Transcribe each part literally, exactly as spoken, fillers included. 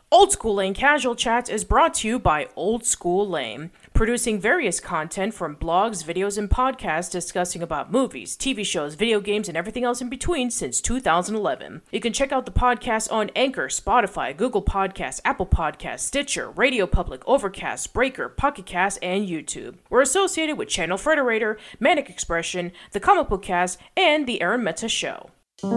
Old School Lane Casual Chats is brought to you by Old School Lane, producing various content from blogs, videos, and podcasts discussing about movies, T V shows, video games, and everything else in between since two thousand eleven. You can check out the podcast on Anchor, Spotify, Google Podcasts, Apple Podcasts, Stitcher, Radio Public, Overcast, Breaker, Pocket Cast, and YouTube. We're associated with Channel Frederator, Manic Expression, The Comic Book Cast, and The Aaron Meta Show.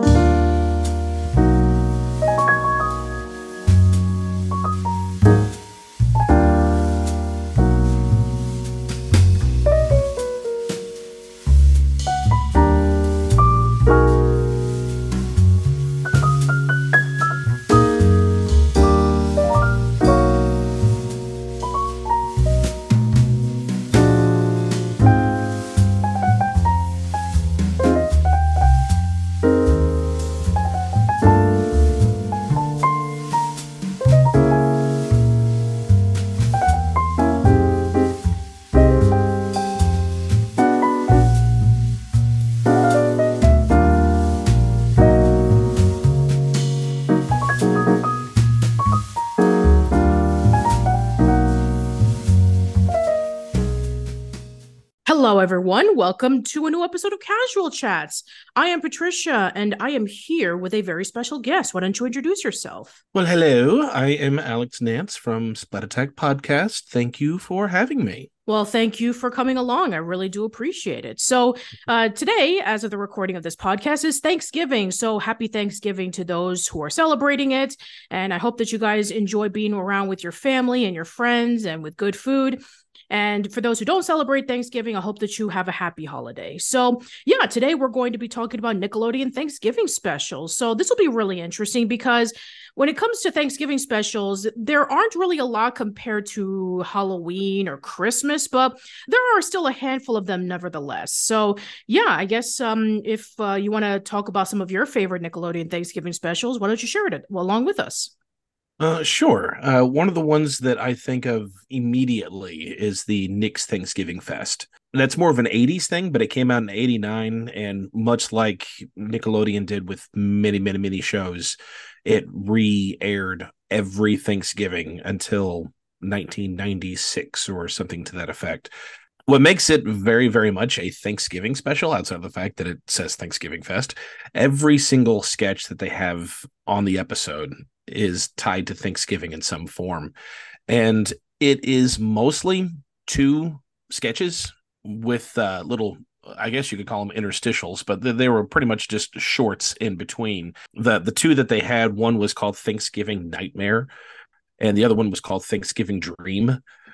Hello, everyone. Welcome to a new episode of Casual Chats. I am Patricia, and I am here with a very special guest. Why don't you introduce yourself? Well, hello. I am Alex Nance from Splat Attack Podcast. Thank you for having me. Well, thank you for coming along. I really do appreciate it. So uh, today, as of the recording of this podcast, is Thanksgiving. So happy Thanksgiving to those who are celebrating it. And I hope that you guys enjoy being around with your family and your friends and with good food. And for those who don't celebrate Thanksgiving, I hope that you have a happy holiday. So yeah, today we're going to be talking about Nickelodeon Thanksgiving specials. So this will be really interesting because when it comes to Thanksgiving specials, there aren't really a lot compared to Halloween or Christmas, but there are still a handful of them nevertheless. So yeah, I guess um, if uh, you want to talk about some of your favorite Nickelodeon Thanksgiving specials, why don't you share it along with us? Uh, sure. Uh, one of the ones that I think of immediately is the Nick's Thanksgiving Fest. That's more of an eighties thing, but it came out in eighty-nine, and much like Nickelodeon did with many, many, many shows, it re-aired every Thanksgiving until nineteen ninety-six or something to that effect. What makes it very, very much a Thanksgiving special, outside of the fact that it says Thanksgiving Fest, every single sketch that they have on the episode is tied to Thanksgiving in some form. And it is mostly two sketches with uh, little, I guess you could call them interstitials, but they, they were pretty much just shorts in between. The, the two that they had, one was called Thanksgiving Nightmare, and the other one was called Thanksgiving Dream.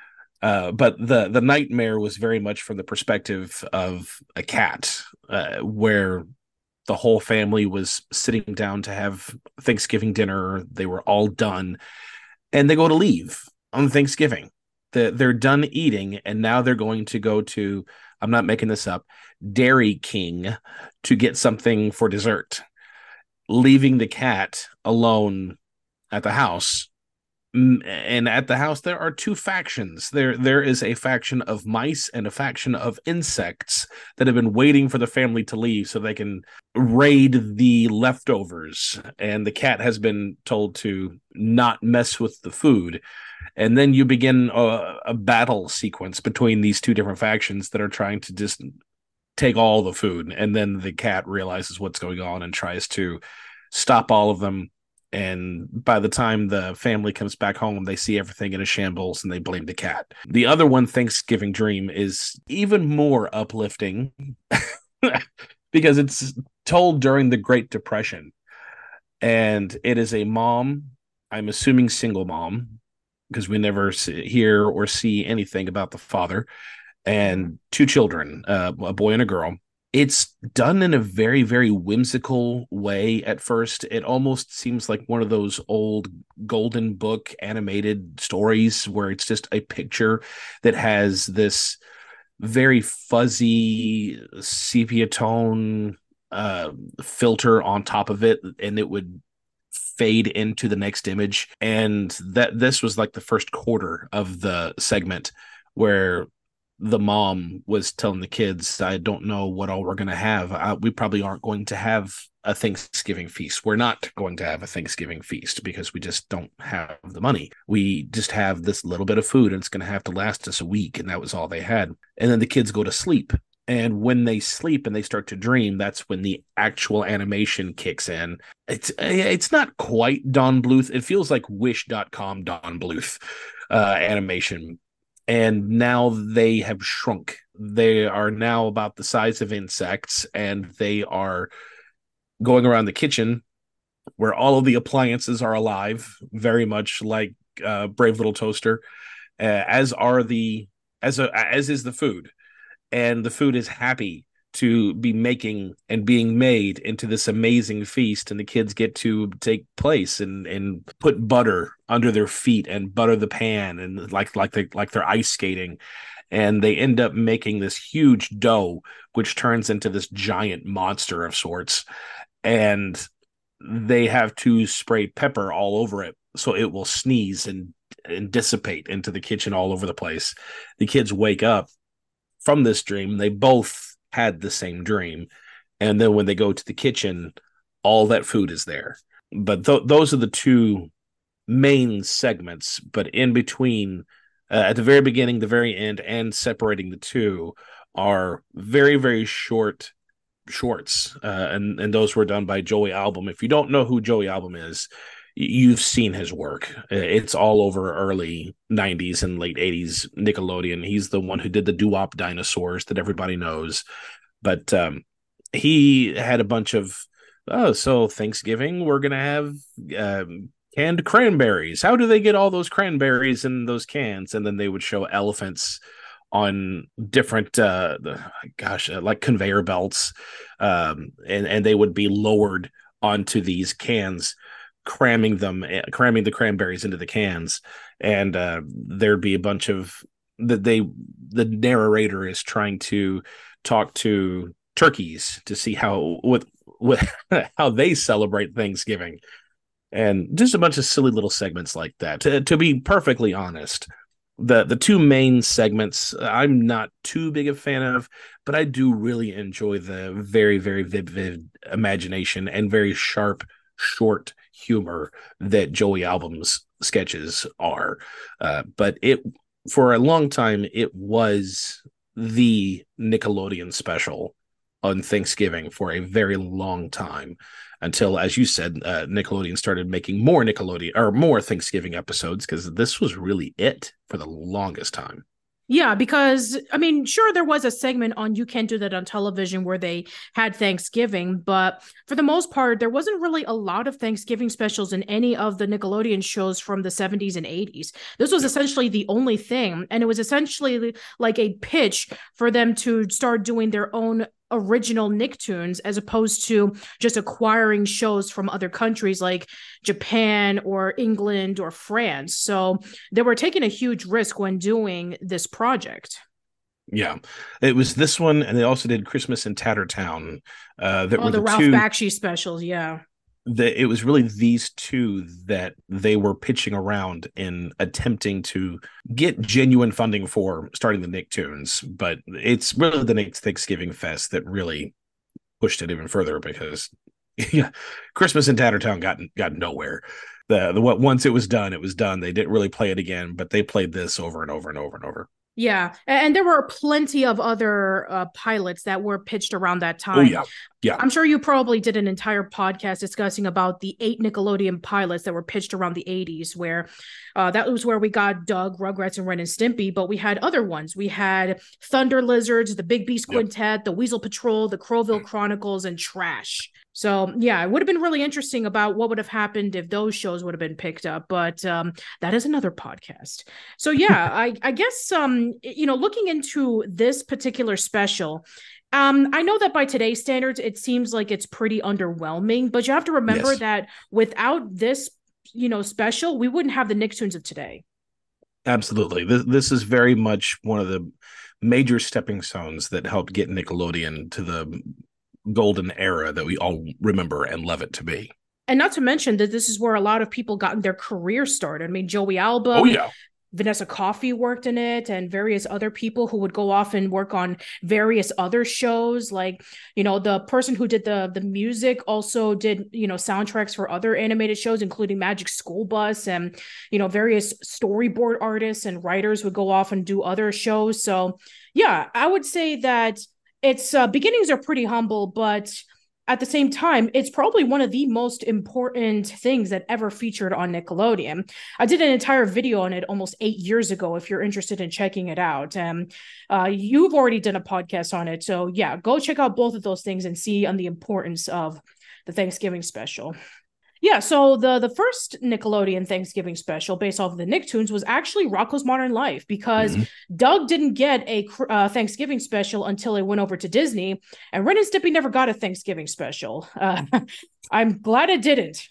Uh, but the the nightmare was very much from the perspective of a cat, uh, where the whole family was sitting down to have Thanksgiving dinner. They were all done, and they go to leave on Thanksgiving. The, they're done eating, and now they're going to go to, I'm not making this up, Dairy King to get something for dessert, leaving the cat alone at the house. And at the house, there are two factions. There, there is a faction of mice and a faction of insects that have been waiting for the family to leave so they can raid the leftovers. And the cat has been told to not mess with the food. And then you begin a, a battle sequence between these two different factions that are trying to just take all the food. And then the cat realizes what's going on and tries to stop all of them. And by the time the family comes back home, they see everything in a shambles and they blame the cat. The other one, Thanksgiving Dream, is even more uplifting because it's told during the Great Depression. And it is a mom, I'm assuming single mom, because we never see, hear or see anything about the father, and two children, uh, a boy and a girl. It's done in a very, very whimsical way at first. It almost seems like one of those old Golden Book animated stories where it's just a picture that has this very fuzzy sepia tone uh, filter on top of it, and it would fade into the next image. And that this was like the first quarter of the segment where the mom was telling the kids, I don't know what all we're going to have. Uh, we probably aren't going to have a Thanksgiving feast. We're not going to have a Thanksgiving feast because we just don't have the money. We just have this little bit of food and it's going to have to last us a week. And that was all they had. And then the kids go to sleep. And when they sleep and they start to dream, that's when the actual animation kicks in. It's it's not quite Don Bluth. It feels like Wish dot com Don Bluth uh, animation. And now they have shrunk. They are now about the size of insects, and they are going around the kitchen where all of the appliances are alive, very much like uh, Brave Little Toaster, uh, as are the as a, as is the food. And the food is happy to be making and being made into this amazing feast, and the kids get to take place and and put butter under their feet and butter the pan, and like like they like they're ice skating, and they end up making this huge dough which turns into this giant monster of sorts, and they have to spray pepper all over it so it will sneeze and and dissipate into the kitchen all over the place. The kids wake up from this dream. They both had the same dream, and then when they go to the kitchen, all that food is there. But th- those are the two main segments. But in between, uh, at the very beginning, the very end, and separating the two are very, very short shorts, uh, and and those were done by Joey Album. If you don't know who Joey Album is, you've seen his work. It's all over early nineties and late eighties Nickelodeon. He's the one who did the doo-wop dinosaurs that everybody knows. But um, he had a bunch of, oh, so Thanksgiving, we're going to have um, canned cranberries. How do they get all those cranberries in those cans? And then they would show elephants on different, uh, gosh, uh, like conveyor belts. Um, and, and they would be lowered onto these cans, cramming them, cramming the cranberries into the cans, and uh, there'd be a bunch of that. They, the narrator is trying to talk to turkeys to see how what what how they celebrate Thanksgiving, and just a bunch of silly little segments like that. To, to be perfectly honest, the the two main segments I'm not too big a fan of, but I do really enjoy the very very vivid imagination and very sharp short humor that Joey Album's sketches are. Uh, but it, for a long time, it was the Nickelodeon special on Thanksgiving for a very long time, until, as you said, uh, Nickelodeon started making more Nickelodeon or more Thanksgiving episodes, because this was really it for the longest time. Yeah, because I mean, sure, there was a segment on You Can't Do That on Television where they had Thanksgiving, but for the most part, there wasn't really a lot of Thanksgiving specials in any of the Nickelodeon shows from the seventies and eighties. This was essentially the only thing, and it was essentially like a pitch for them to start doing their own original Nicktoons, as opposed to just acquiring shows from other countries like Japan or England or France. So they were taking a huge risk when doing this project. Yeah, it was this one, and they also did Christmas in Tattertown. Uh, that oh, were the, the Ralph two, Bakshi specials. Yeah. The, it was really these two that they were pitching around in attempting to get genuine funding for starting the Nicktoons. But it's really the Nick Thanksgiving Fest that really pushed it even further, because yeah, Christmas in Tattertown got got nowhere. The the what once it was done, it was done. They didn't really play it again, but they played this over and over and over and over. Yeah, and there were plenty of other uh, pilots that were pitched around that time. Oh yeah, yeah. I'm sure you probably did an entire podcast discussing about the eight Nickelodeon pilots that were pitched around the eighties, where uh, that was where we got Doug, Rugrats, and Ren and Stimpy. But we had other ones. We had Thunder Lizards, the Big Beast Quintet, yep. the Weasel Patrol, the Crowville Chronicles, and Trash. So yeah, it would have been really interesting about what would have happened if those shows would have been picked up, but um, that is another podcast. So yeah, I, I guess, um, you know, looking into this particular special, um, I know that by today's standards, it seems like it's pretty underwhelming, but you have to remember yes. that without this, you know, special, we wouldn't have the Nicktoons of today. Absolutely. This, this is very much one of the major stepping stones that helped get Nickelodeon to the golden era that we all remember and love it to be. And not to mention that this is where a lot of people gotten their career started. I mean, Joey Album, oh, yeah. Vanessa Coffey worked in it, and various other people who would go off and work on various other shows. Like, you know, the person who did the the music also did, you know, soundtracks for other animated shows, including Magic School Bus, and, you know, various storyboard artists and writers would go off and do other shows. So yeah, I would say that its uh, beginnings are pretty humble, but at the same time, it's probably one of the most important things that ever featured on Nickelodeon. I did an entire video on it almost eight years ago, if you're interested in checking it out. And uh, you've already done a podcast on it. So yeah, go check out both of those things and see on the importance of the Thanksgiving special. Yeah, so the the first Nickelodeon Thanksgiving special based off of the Nicktoons was actually Rocko's Modern Life, because mm-hmm. Doug didn't get a uh, Thanksgiving special until it went over to Disney, and Ren and Stimpy never got a Thanksgiving special. Uh, I'm glad it didn't.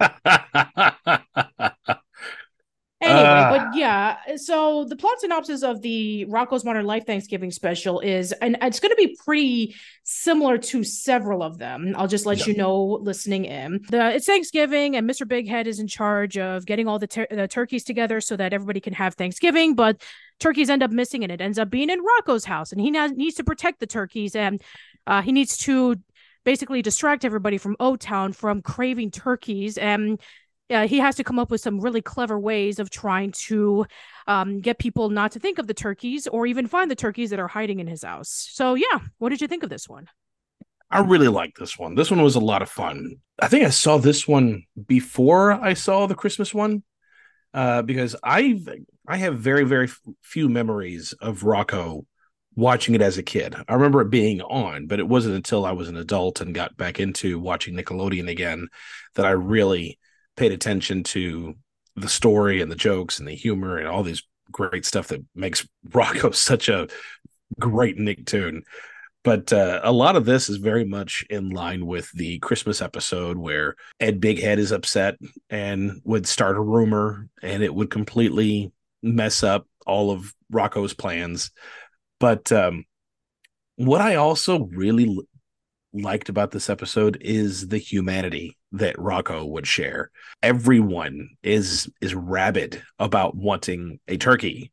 Anyway, uh, but yeah, so the plot synopsis of the Rocko's Modern Life Thanksgiving special is, and it's going to be pretty similar to several of them. I'll just let yeah. you know listening in. The, it's Thanksgiving, and Mister Big Head is in charge of getting all the, ter- the turkeys together so that everybody can have Thanksgiving, but turkeys end up missing, and it ends up being in Rocko's house, and he now needs to protect the turkeys, and uh, he needs to basically distract everybody from O-Town from craving turkeys, and Uh, he has to come up with some really clever ways of trying to um, get people not to think of the turkeys or even find the turkeys that are hiding in his house. So, yeah, what did you think of this one? I really like this one. This one was a lot of fun. I think I saw this one before I saw the Christmas one, uh, because I I have very, very few memories of Rocko watching it as a kid. I remember it being on, but it wasn't until I was an adult and got back into watching Nickelodeon again that I really paid attention to the story and the jokes and the humor and all these great stuff that makes Rocko such a great Nicktoon. But uh, a lot of this is very much in line with the Christmas episode where Ed Bighead is upset and would start a rumor, and it would completely mess up all of Rocko's plans. But um, what I also really liked about this episode is the humanity that Rocko would share. Everyone is is rabid about wanting a turkey,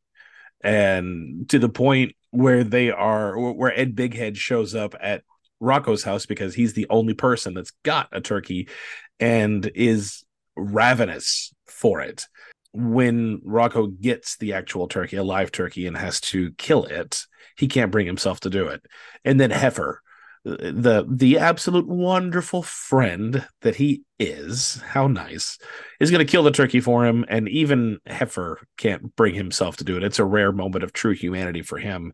and to the point where they are where Ed Bighead shows up at Rocko's house because he's the only person that's got a turkey and is ravenous for it. When Rocko gets the actual turkey, a live turkey, and has to kill it, he can't bring himself to do it. And then Heifer, the the absolute wonderful friend that he is, how nice, is going to kill the turkey for him, and even Heifer can't bring himself to do it. It's a rare moment of true humanity for him.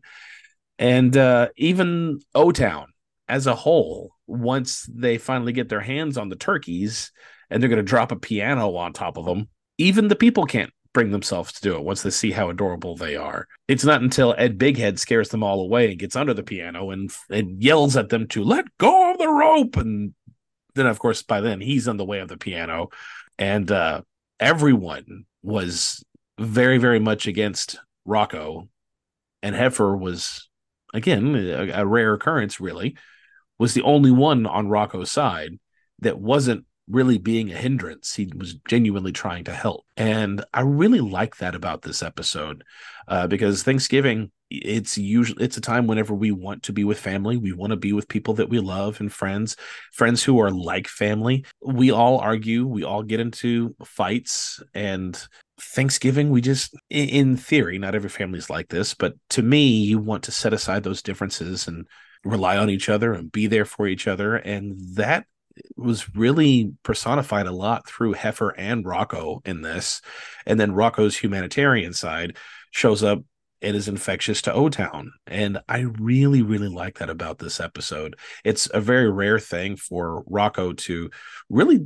And uh, even O-Town as a whole, once they finally get their hands on the turkeys and they're going to drop a piano on top of them, even the people can't bring themselves to do it once they see how adorable they are. It's not until Ed Bighead scares them all away and gets under the piano and, and yells at them to let go of the rope. And then, of course, by then he's in the way of the piano. And uh, everyone was very, very much against Rocko. And Heifer was, again, a, a rare occurrence, really, was the only one on Rocko's side that wasn't really being a hindrance. He was genuinely trying to help. And I really like that about this episode, uh, because Thanksgiving, it's usually it's a time whenever we want to be with family. We want to be with people that we love and friends, friends who are like family. We all argue, we all get into fights, and Thanksgiving, we just, in theory, not every family is like this, but to me, you want to set aside those differences and rely on each other and be there for each other. And that was really personified a lot through Heifer and Rocko in this. And then Rocko's humanitarian side shows up and is infectious to O-Town. And I really, really like that about this episode. It's a very rare thing for Rocko to really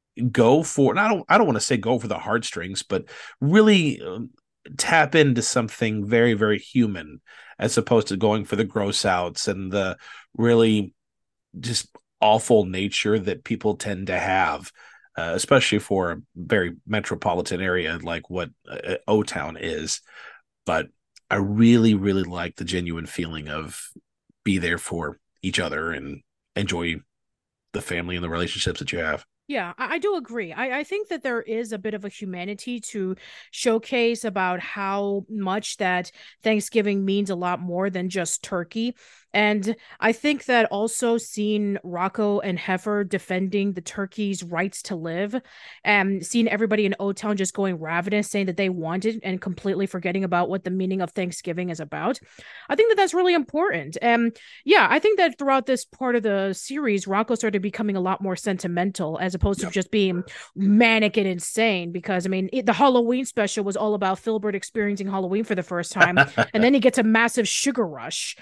go for, and I don't, I don't want to say go for the heartstrings, but really um, tap into something very, very human, as opposed to going for the gross outs and the really just awful nature that people tend to have, uh, especially for a very metropolitan area like what uh, O-Town is. But I really, really like the genuine feeling of be there for each other and enjoy the family and the relationships that you have. Yeah, I, I do agree. I, I think that there is a bit of a humanity to showcase about how much that Thanksgiving means a lot more than just turkey. And I think that also seeing Rocco and Heifer defending the turkey's rights to live and seeing everybody in O Town just going ravenous, saying that they want it and completely forgetting about what the meaning of Thanksgiving is about. I think that that's really important. And yeah, I think that throughout this part of the series, Rocco started becoming a lot more sentimental as opposed to Yep. just being manic and insane. Because I mean, it, the Halloween special was all about Filbert experiencing Halloween for the first time, and then he gets a massive sugar rush.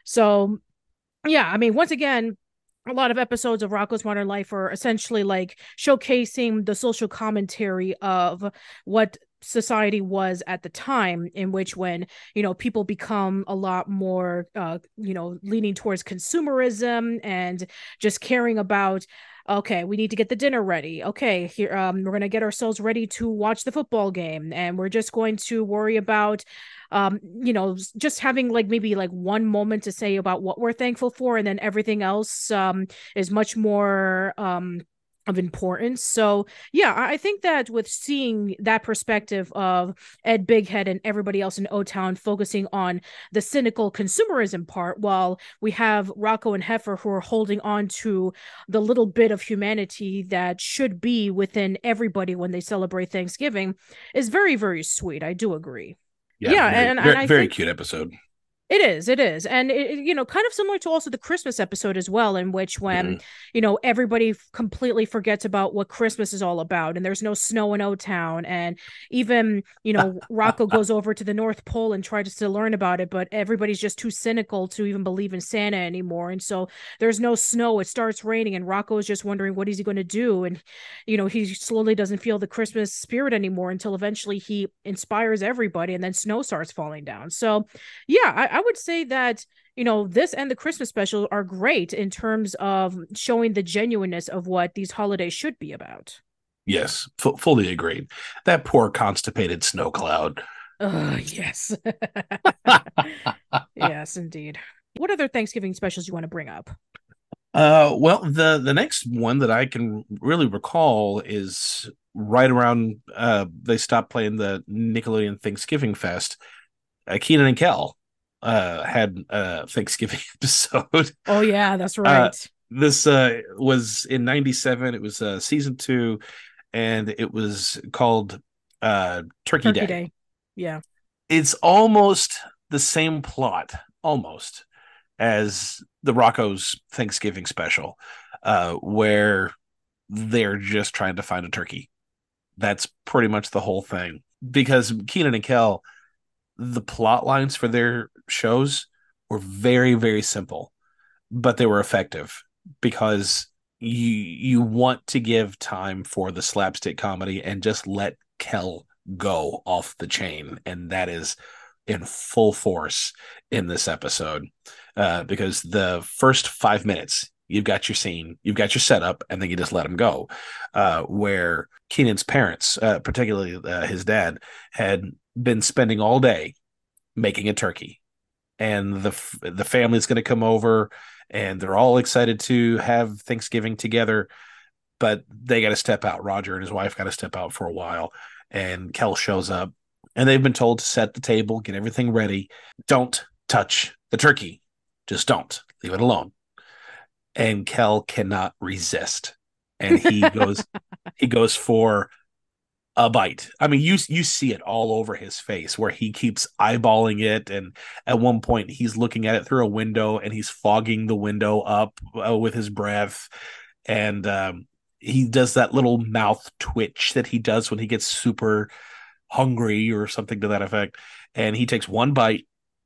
So yeah, I mean, once again, a lot of episodes of Rocco's Modern Life are essentially like showcasing the social commentary of what society was at the time, in which when you know people become a lot more uh you know leaning towards consumerism and just caring about, okay, we need to get the dinner ready, okay, here um we're going to get ourselves ready to watch the football game, and we're just going to worry about um you know just having like maybe like one moment to say about what we're thankful for, and then everything else um is much more um of importance. So yeah, I think that with seeing that perspective of Ed Bighead and everybody else in O Town focusing on the cynical consumerism part, while we have Rocco and Heifer who are holding on to the little bit of humanity that should be within everybody when they celebrate Thanksgiving, is very, very sweet. I do agree. Yeah, Yeah, very, and, and very, I very think cute episode. it is, it is. And it, you know, kind of similar to also the Christmas episode as well, in which when, Mhm. you know, everybody f- completely forgets about what Christmas is all about and there's no snow in O Town. And even, you know, Rocco goes over to the North Pole and tries to learn about it, but everybody's just too cynical to even believe in Santa anymore. And so there's no snow. It starts raining and Rocco is just wondering what is he going to do. And, you know, he slowly doesn't feel the Christmas spirit anymore until eventually he inspires everybody and then snow starts falling down. So, yeah, I, I would say that, you know, this and the Christmas special are great in terms of showing the genuineness of what these holidays should be about. Yes, f- fully agreed. That poor constipated snow cloud. Oh, yes. Yes, indeed. What other Thanksgiving specials you want to bring up? Uh, well, the the next one that I can really recall is right around uh they stopped playing the Nickelodeon Thanksgiving Fest. Uh, Keenan and Kel uh had a Thanksgiving episode. Oh, yeah, that's Uh, right. this uh was in ninety-seven. It was uh season two, and it was called uh Turkey Turkey Day. Day. Yeah. It's almost the same plot, almost, as the Rocco's Thanksgiving special, uh, where they're just trying to find a turkey. That's pretty much the whole thing. Because Keenan and Kel, the plot lines for their shows were very, very simple, but they were effective because you you want to give time for the slapstick comedy and just let Kel go off the chain, and that is in full force in this episode. Uh, because the first five minutes, you've got your scene, you've got your setup, and then you just let him go. Uh, where Keenan's parents, uh, particularly uh, his dad, had been spending all day making a turkey, and the the family's going to come over, and they're all excited to have Thanksgiving together, but they got to step out. Roger and his wife got to step out for a while, and Kel shows up, and they've been told to set the table, get everything ready. Don't touch the turkey. Just don't. Leave it alone. And Kel cannot resist, and he goes he goes for a bite. I mean, you you see it all over his face where he keeps eyeballing it, and at one point he's looking at it through a window and he's fogging the window up uh, with his breath, and um, he does that little mouth twitch that he does when he gets super hungry or something to that effect. And he takes one bite,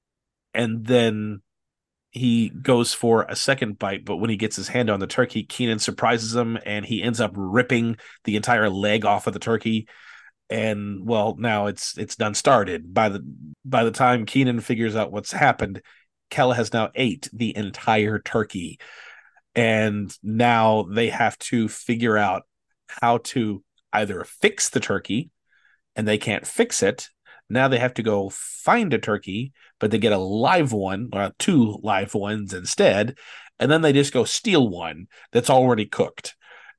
and then he goes for a second bite, but when he gets his hand on the turkey, Keenan surprises him and he ends up ripping the entire leg off of the turkey. And well, now it's it's done started. By the by the time Keenan figures out what's happened, Kel has now ate the entire turkey. And now they have to figure out how to either fix the turkey, and they can't fix it. Now they have to go find a turkey, but they get a live one, or two live ones instead. And then they just go steal one that's already cooked.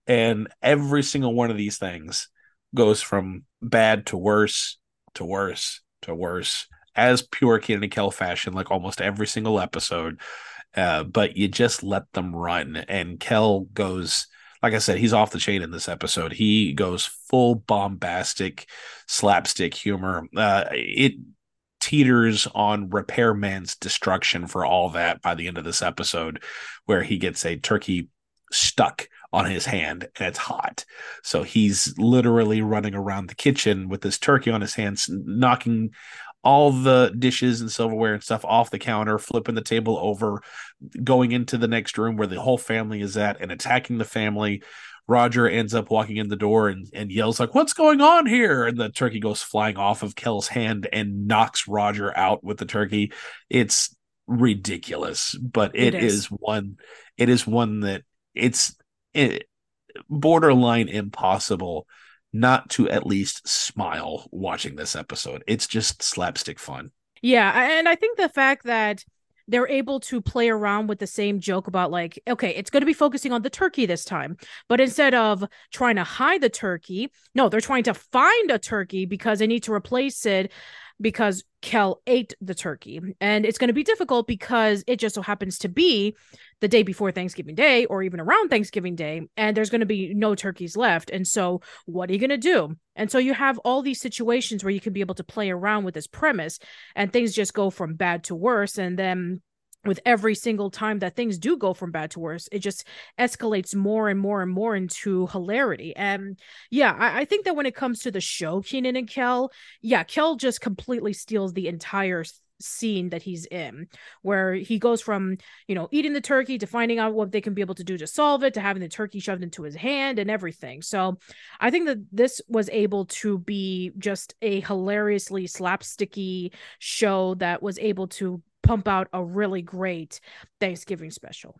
And every single one of these things goes from bad to worse to worse to worse, as pure Kenan and Kel fashion, like almost every single episode. Uh, but you just let them run. And Kel goes, like I said, he's off the chain in this episode. He goes full bombastic slapstick humor. Uh, it teeters on Repairman's destruction for all that by the end of this episode, where he gets a turkey stuck on his hand and it's hot. So he's literally running around the kitchen with this turkey on his hands, knocking all the dishes and silverware and stuff off the counter, flipping the table over, going into the next room where the whole family is at and attacking the family. Roger ends up walking in the door and, and yells like, "What's going on here?" And the turkey goes flying off of Kel's hand and knocks Roger out with the turkey. It's ridiculous, but it, it is. is one, it is one that it's it, borderline impossible not to at least smile watching this episode. It's just slapstick fun. Yeah, and I think the fact that they're able to play around with the same joke about like, okay, it's going to be focusing on the turkey this time, but instead of trying to hide the turkey, no, they're trying to find a turkey because they need to replace it because Kel ate the turkey. And it's going to be difficult because it just so happens to be the day before Thanksgiving Day or even around Thanksgiving Day, and there's going to be no turkeys left. And so what are you going to do? And so you have all these situations where you can be able to play around with this premise and things just go from bad to worse. And then with every single time that things do go from bad to worse, it just escalates more and more and more into hilarity. And yeah, I, I think that when it comes to the show, Kenan and Kel, yeah, Kel just completely steals the entire scene that he's in, where he goes from, you know, eating the turkey to finding out what they can be able to do to solve it, to having the turkey shoved into his hand and everything. So I think that this was able to be just a hilariously slapsticky show that was able to pump out a really great Thanksgiving special.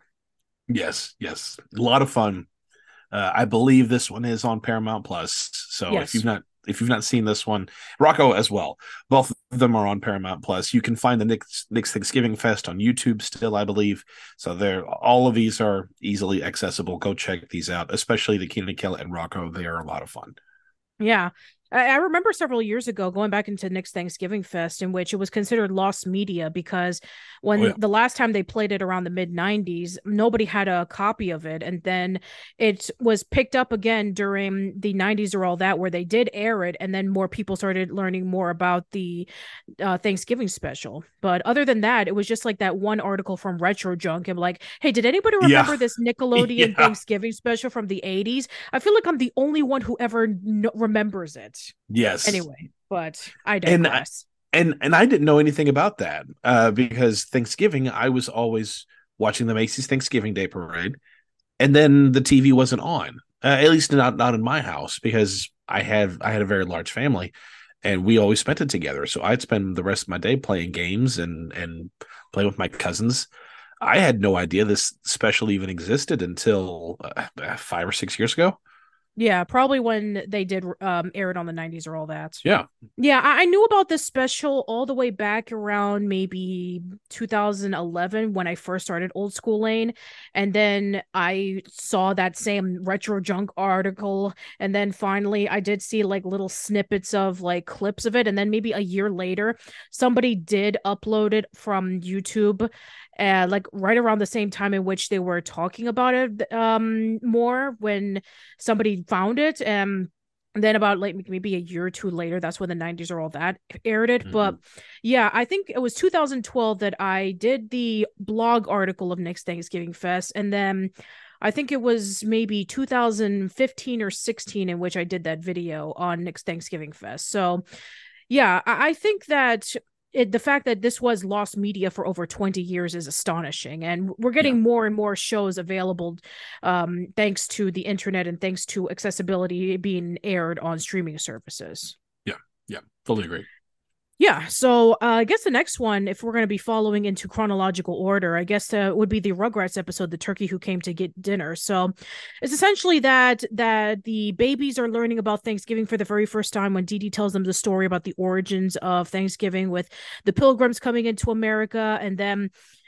Yes, yes. A lot of fun. Uh, I believe this one is on Paramount Plus. So yes. if you've not if you've not seen this one, Rocco as well, both of them are on Paramount Plus. You can find the Nick's, Nick's Thanksgiving Fest on YouTube still, I believe. So they're all of these are easily accessible. Go check these out, especially the Kenan and Kel and Rocco. They are a lot of fun. Yeah. I remember several years ago going back into Nick's Thanksgiving Fest, in which it was considered lost media because when oh, yeah. the last time they played it around the mid nineties, nobody had a copy of it. And then it was picked up again during the nineties or all that, where they did air it. And then more people started learning more about the uh, Thanksgiving special. But other than that, it was just like that one article from Retro Junk and like, hey, did anybody remember yeah. this Nickelodeon yeah. Thanksgiving special from the eighties? I feel like I'm the only one who ever no- remembers it. Yes. Anyway, but I digress. And, and and I didn't know anything about that uh, because Thanksgiving, I was always watching the Macy's Thanksgiving Day Parade, and then the T V wasn't on. Uh, at least not not in my house because I had I had a very large family, and we always spent it together. So I'd spend the rest of my day playing games and and playing with my cousins. I had no idea this special even existed until uh, five or six years ago. Yeah, probably when they did um, air it on the nineties or all that. Yeah. Yeah, I, I knew about this special all the way back around maybe two thousand eleven when I first started Old School Lane. And then I saw that same Retro Junk article. And then finally I did see like little snippets of like clips of it. And then maybe a year later, somebody did upload it from YouTube. Uh, like right around the same time in which they were talking about it um more, when somebody found it. Um, and then about like maybe a year or two later, that's when the nineties or all that aired it. Mm-hmm. But yeah, I think it was two thousand twelve that I did the blog article of Nick's Thanksgiving Fest. And then I think it was maybe two thousand fifteen or sixteen in which I did that video on Nick's Thanksgiving Fest. So yeah, I, I think that It, the fact that this was lost media for over twenty years is astonishing. And we're getting yeah. more and more shows available um, thanks to the internet and thanks to accessibility being aired on streaming services. Yeah, yeah, fully agree. Yeah, so uh, I guess the next one, if we're going to be following into chronological order, I guess uh, would be the Rugrats episode, The Turkey Who Came to Get Dinner. So it's essentially that that the babies are learning about Thanksgiving for the very first time when Dee Dee tells them the story about the origins of Thanksgiving with the Pilgrims coming into America. And then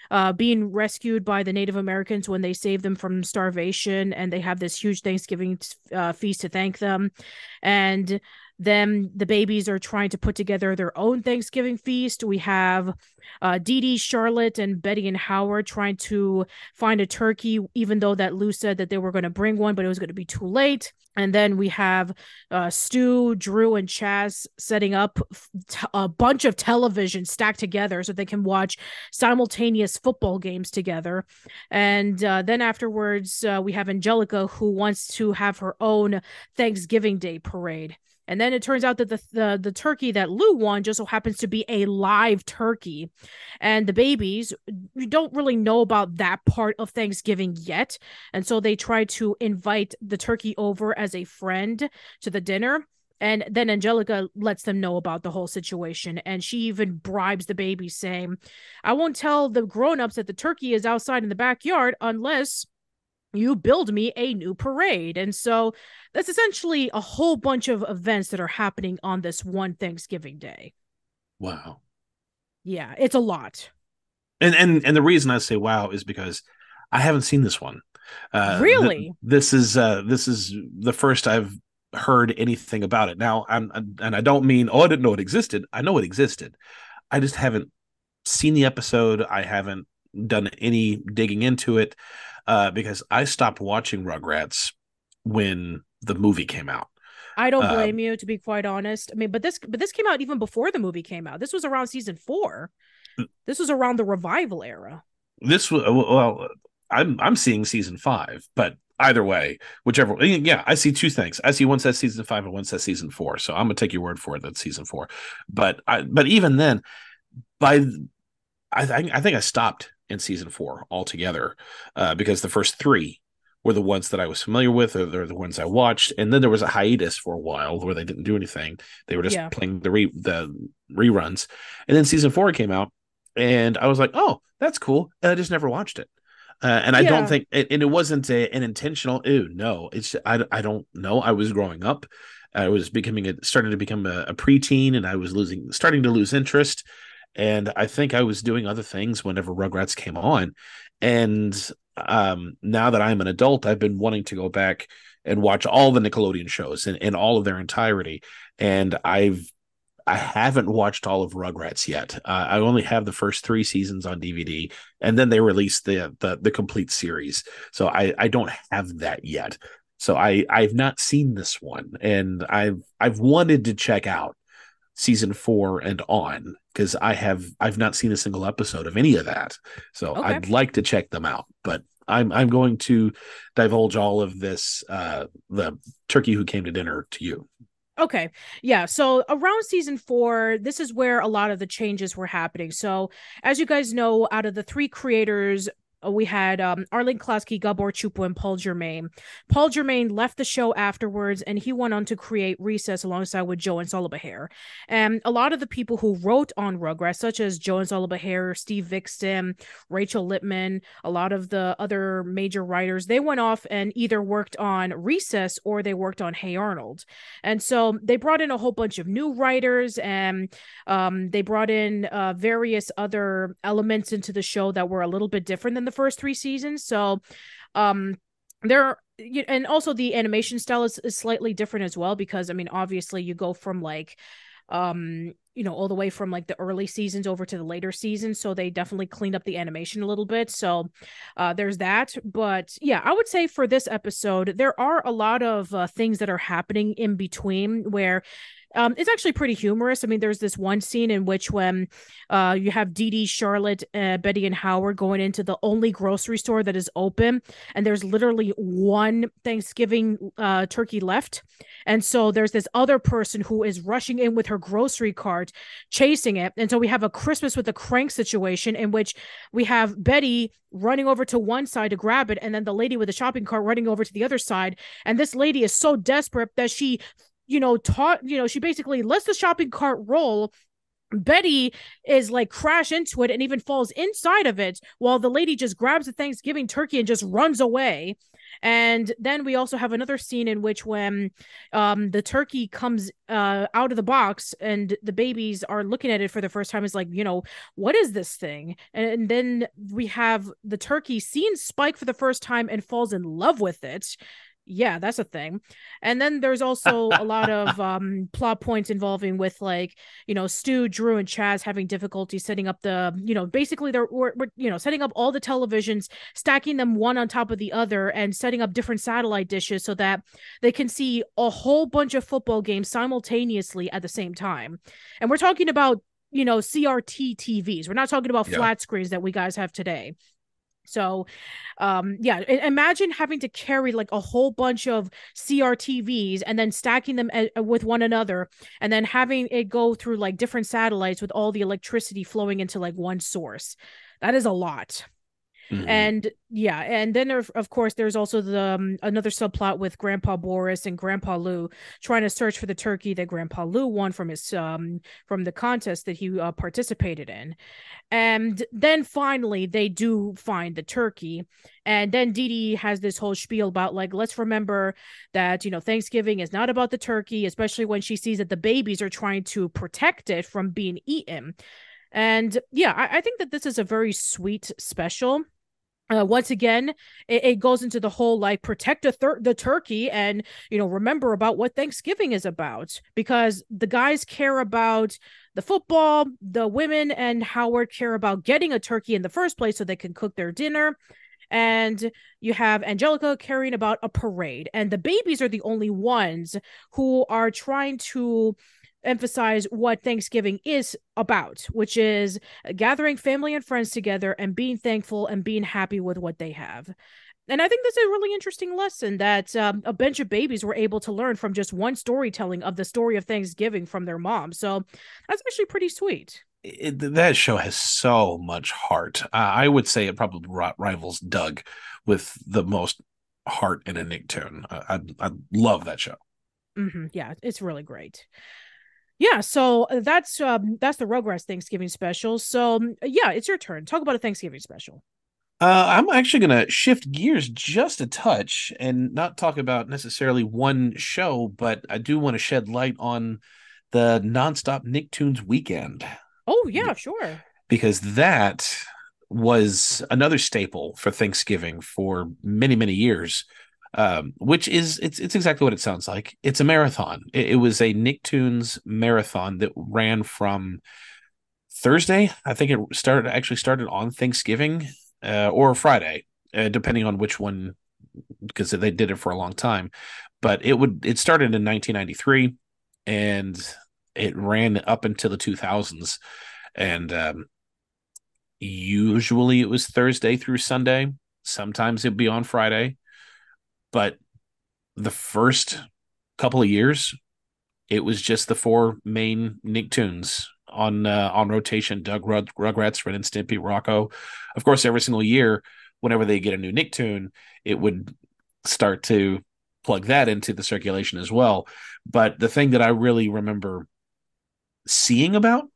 uh, being rescued by the Native Americans when they saved them from starvation, and they have this huge Thanksgiving uh, feast to thank them. And then the babies are trying to put together their own Thanksgiving feast. We have uh, Dee Dee, Charlotte, and Betty and Howard trying to find a turkey, even though that Lou said that they were going to bring one, but it was going to be too late. And then we have uh, Stu, Drew, and Chaz setting up t- a bunch of television stacked together so they can watch simultaneous football games together. And uh, then afterwards, uh, we have Angelica, who wants to have her own Thanksgiving Day parade. And then it turns out that the, the the turkey that Lou won just so happens to be a live turkey. And the babies, you don't really know about that part of Thanksgiving yet. And so they try to invite the turkey over as a friend to the dinner. And then Angelica lets them know about the whole situation. And she even bribes the baby, saying, I won't tell the grown-ups that the turkey is outside in the backyard unless you build me a new parade. And so that's essentially a whole bunch of events that are happening on this one Thanksgiving Day. Wow. Yeah, it's a lot. And and and the reason I say wow is because I haven't seen this one. Uh, really? Th- this is uh, this is the first I've heard anything about it. Now, I'm and I don't mean oh I didn't know it existed. I know it existed. I just haven't seen the episode. I haven't done any digging into it. Uh, because I stopped watching Rugrats when the movie came out. I don't blame um, you, to be quite honest. I mean, but this but this came out even before the movie came out. This was around season four. This was around the revival era. This was well, I'm I'm seeing season five, but either way, whichever. Yeah, I see two things. I see one says season five and one says season four. So I'm gonna take your word for it. That's season four. But I but even then, by I think I think I stopped in season four altogether, uh, because the first three were the ones that I was familiar with, or they're the ones I watched, and then there was a hiatus for a while where they didn't do anything. They were just yeah. playing the re- the reruns, and then season four came out, and I was like, "Oh, that's cool," and I just never watched it. Uh, and I yeah. don't think, and it wasn't a, an intentional. Ew, no, it's I, I don't know. I was growing up, I was becoming a starting to become a, a preteen, and I was losing, starting to lose interest. And I think I was doing other things whenever Rugrats came on. And um, now that I'm an adult, I've been wanting to go back and watch all the Nickelodeon shows in, in all of their entirety. And I've, I haven't watched all of Rugrats yet. Uh, I only have the first three seasons on D V D, and then they released the, the, the complete series. So I, I don't have that yet. So I, I've not seen this one, and I've, I've wanted to check out season four and on, because I have I've not seen a single episode of any of that. So okay. I'd like to check them out, but I'm I'm going to divulge all of this, uh, the turkey who came to dinner, to you. Okay. Yeah. So around season four, this is where a lot of the changes were happening. So as you guys know, out of the three creators, we had um, Arlene Klasky, Gabor Chupo, and Paul Germain. Paul Germain left the show afterwards, and he went on to create Recess alongside with Joe and Sullivan. And a lot of the people who wrote on Rugrats, such as Joe and Sullivan, Steve Vixton, Rachel Lippman, a lot of the other major writers, they went off and either worked on Recess or they worked on Hey Arnold. And so they brought in a whole bunch of new writers, and um, they brought in uh, various other elements into the show that were a little bit different than the first three seasons. So um there and also the animation style is, is slightly different as well, because I mean obviously you go from like um you know all the way from like the early seasons over to the later seasons, so they definitely cleaned up the animation a little bit. So uh there's that. But yeah, I would say for this episode there are a lot of uh, things that are happening in between where Um, it's actually pretty humorous. I mean, there's this one scene in which when uh, you have Dee Dee, Charlotte, uh, Betty, and Howard going into the only grocery store that is open, and there's literally one Thanksgiving uh, turkey left. And so there's this other person who is rushing in with her grocery cart, chasing it. And so we have a Christmas with a crank situation in which we have Betty running over to one side to grab it, and then the lady with the shopping cart running over to the other side. And this lady is so desperate that she you know, taught, you know, she basically lets the shopping cart roll. Betty is like crash into it and even falls inside of it while the lady just grabs the Thanksgiving turkey and just runs away. And then we also have another scene in which when um, the turkey comes uh, out of the box and the babies are looking at it for the first time, is like, you know, what is this thing? And, and then we have the turkey seeing Spike for the first time and falls in love with it. Yeah, that's a thing. And then there's also a lot of um plot points involving with like, you know, Stu, Drew, and Chaz having difficulty setting up the, you know, basically they're we're, we're, you know, setting up all the televisions, stacking them one on top of the other, and setting up different satellite dishes so that they can see a whole bunch of football games simultaneously at the same time. And we're talking about, you know, C R T T Vs. We're not talking about Yeah. flat screens that we guys have today. So, um, yeah, imagine having to carry like a whole bunch of C R T Vs and then stacking them a- with one another, and then having it go through like different satellites with all the electricity flowing into like one source. That is a lot. Mhm. And yeah, and then of, of course there's also the um, another subplot with Grandpa Boris and Grandpa Lou trying to search for the turkey that Grandpa Lou won from his um from the contest that he uh, participated in. And then finally they do find the turkey. And then Dee Dee has this whole spiel about like, let's remember that, you know, Thanksgiving is not about the turkey, especially when she sees that the babies are trying to protect it from being eaten. And yeah, I, I think that this is a very sweet special. Uh, once again, it, it goes into the whole like protect the, thir- the turkey and, you know, remember about what Thanksgiving is about, because the guys care about the football, the women and Howard care about getting a turkey in the first place so they can cook their dinner. And you have Angelica caring about a parade, and the babies are the only ones who are trying to emphasize what Thanksgiving is about, which is gathering family and friends together and being thankful and being happy with what they have. And I think that's a really interesting lesson that um, a bunch of babies were able to learn from just one storytelling of the story of Thanksgiving from their mom. So that's actually pretty sweet. It, that show has so much heart. Uh, I would say it probably rivals Doug with the most heart in a Nicktoon. I, I, I love that show. Mm-hmm. Yeah, it's really great. Yeah, so uh, that's um that's the Rugrats Thanksgiving special. So um, yeah, it's your turn. Talk about a Thanksgiving special. Uh, I'm actually going to shift gears just a touch and not talk about necessarily one show, but I do want to shed light on the nonstop Nicktoons weekend. Oh yeah, sure. Because that was another staple for Thanksgiving for many, many years. Um, which is it's it's exactly what it sounds like. It's a marathon. It, it was a Nicktoons marathon that ran from Thursday. I think it started actually started on Thanksgiving uh, or Friday, uh, depending on which one, because they did it for a long time. But it would it started in nineteen ninety-three, and it ran up until the two thousands. And um, usually it was Thursday through Sunday. Sometimes it'd be on Friday. But the first couple of years, it was just the four main Nicktoons on uh, on rotation: Doug Rug- Rugrats, Ren and Stimpy, Rocco. Of course, every single year, whenever they get a new Nicktoon, it would start to plug that into the circulation as well. But the thing that I really remember seeing about,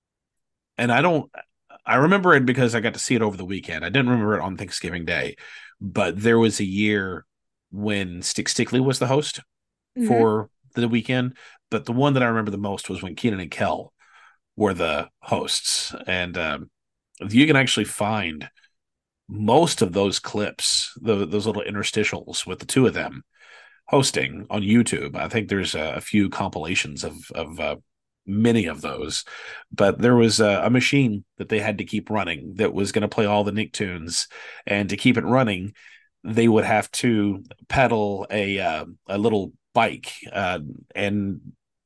and I don't, I remember it because I got to see it over the weekend. I didn't remember it on Thanksgiving Day, but there was a year when Stick Stickly was the host Mm-hmm. for the weekend. But the one that I remember the most was when Keenan and Kel were the hosts. And um, you can actually find most of those clips, the, those little interstitials with the two of them hosting on YouTube. I think there's a, a few compilations of, of uh, many of those, but there was a, a machine that they had to keep running that was going to play all the Nicktoons. And to keep it running, they would have to pedal a uh, a little bike, uh, and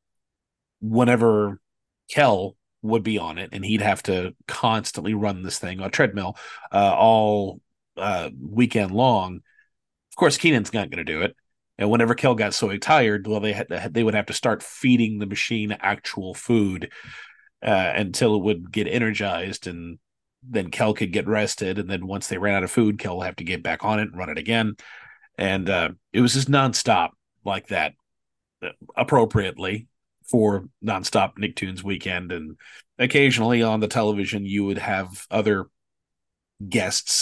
whenever Kel would be on it, and he'd have to constantly run this thing on a treadmill uh, all uh, weekend long. Of course, Keenan's not going to do it. And whenever Kel got so tired, well, they had to, they would have to start feeding the machine actual food uh, until it would get energized, and then Kel could get rested. And then once they ran out of food, Kel would have to get back on it and run it again. And uh, it was just nonstop like that, uh, appropriately for nonstop Nicktoons weekend. And occasionally on the television, you would have other guests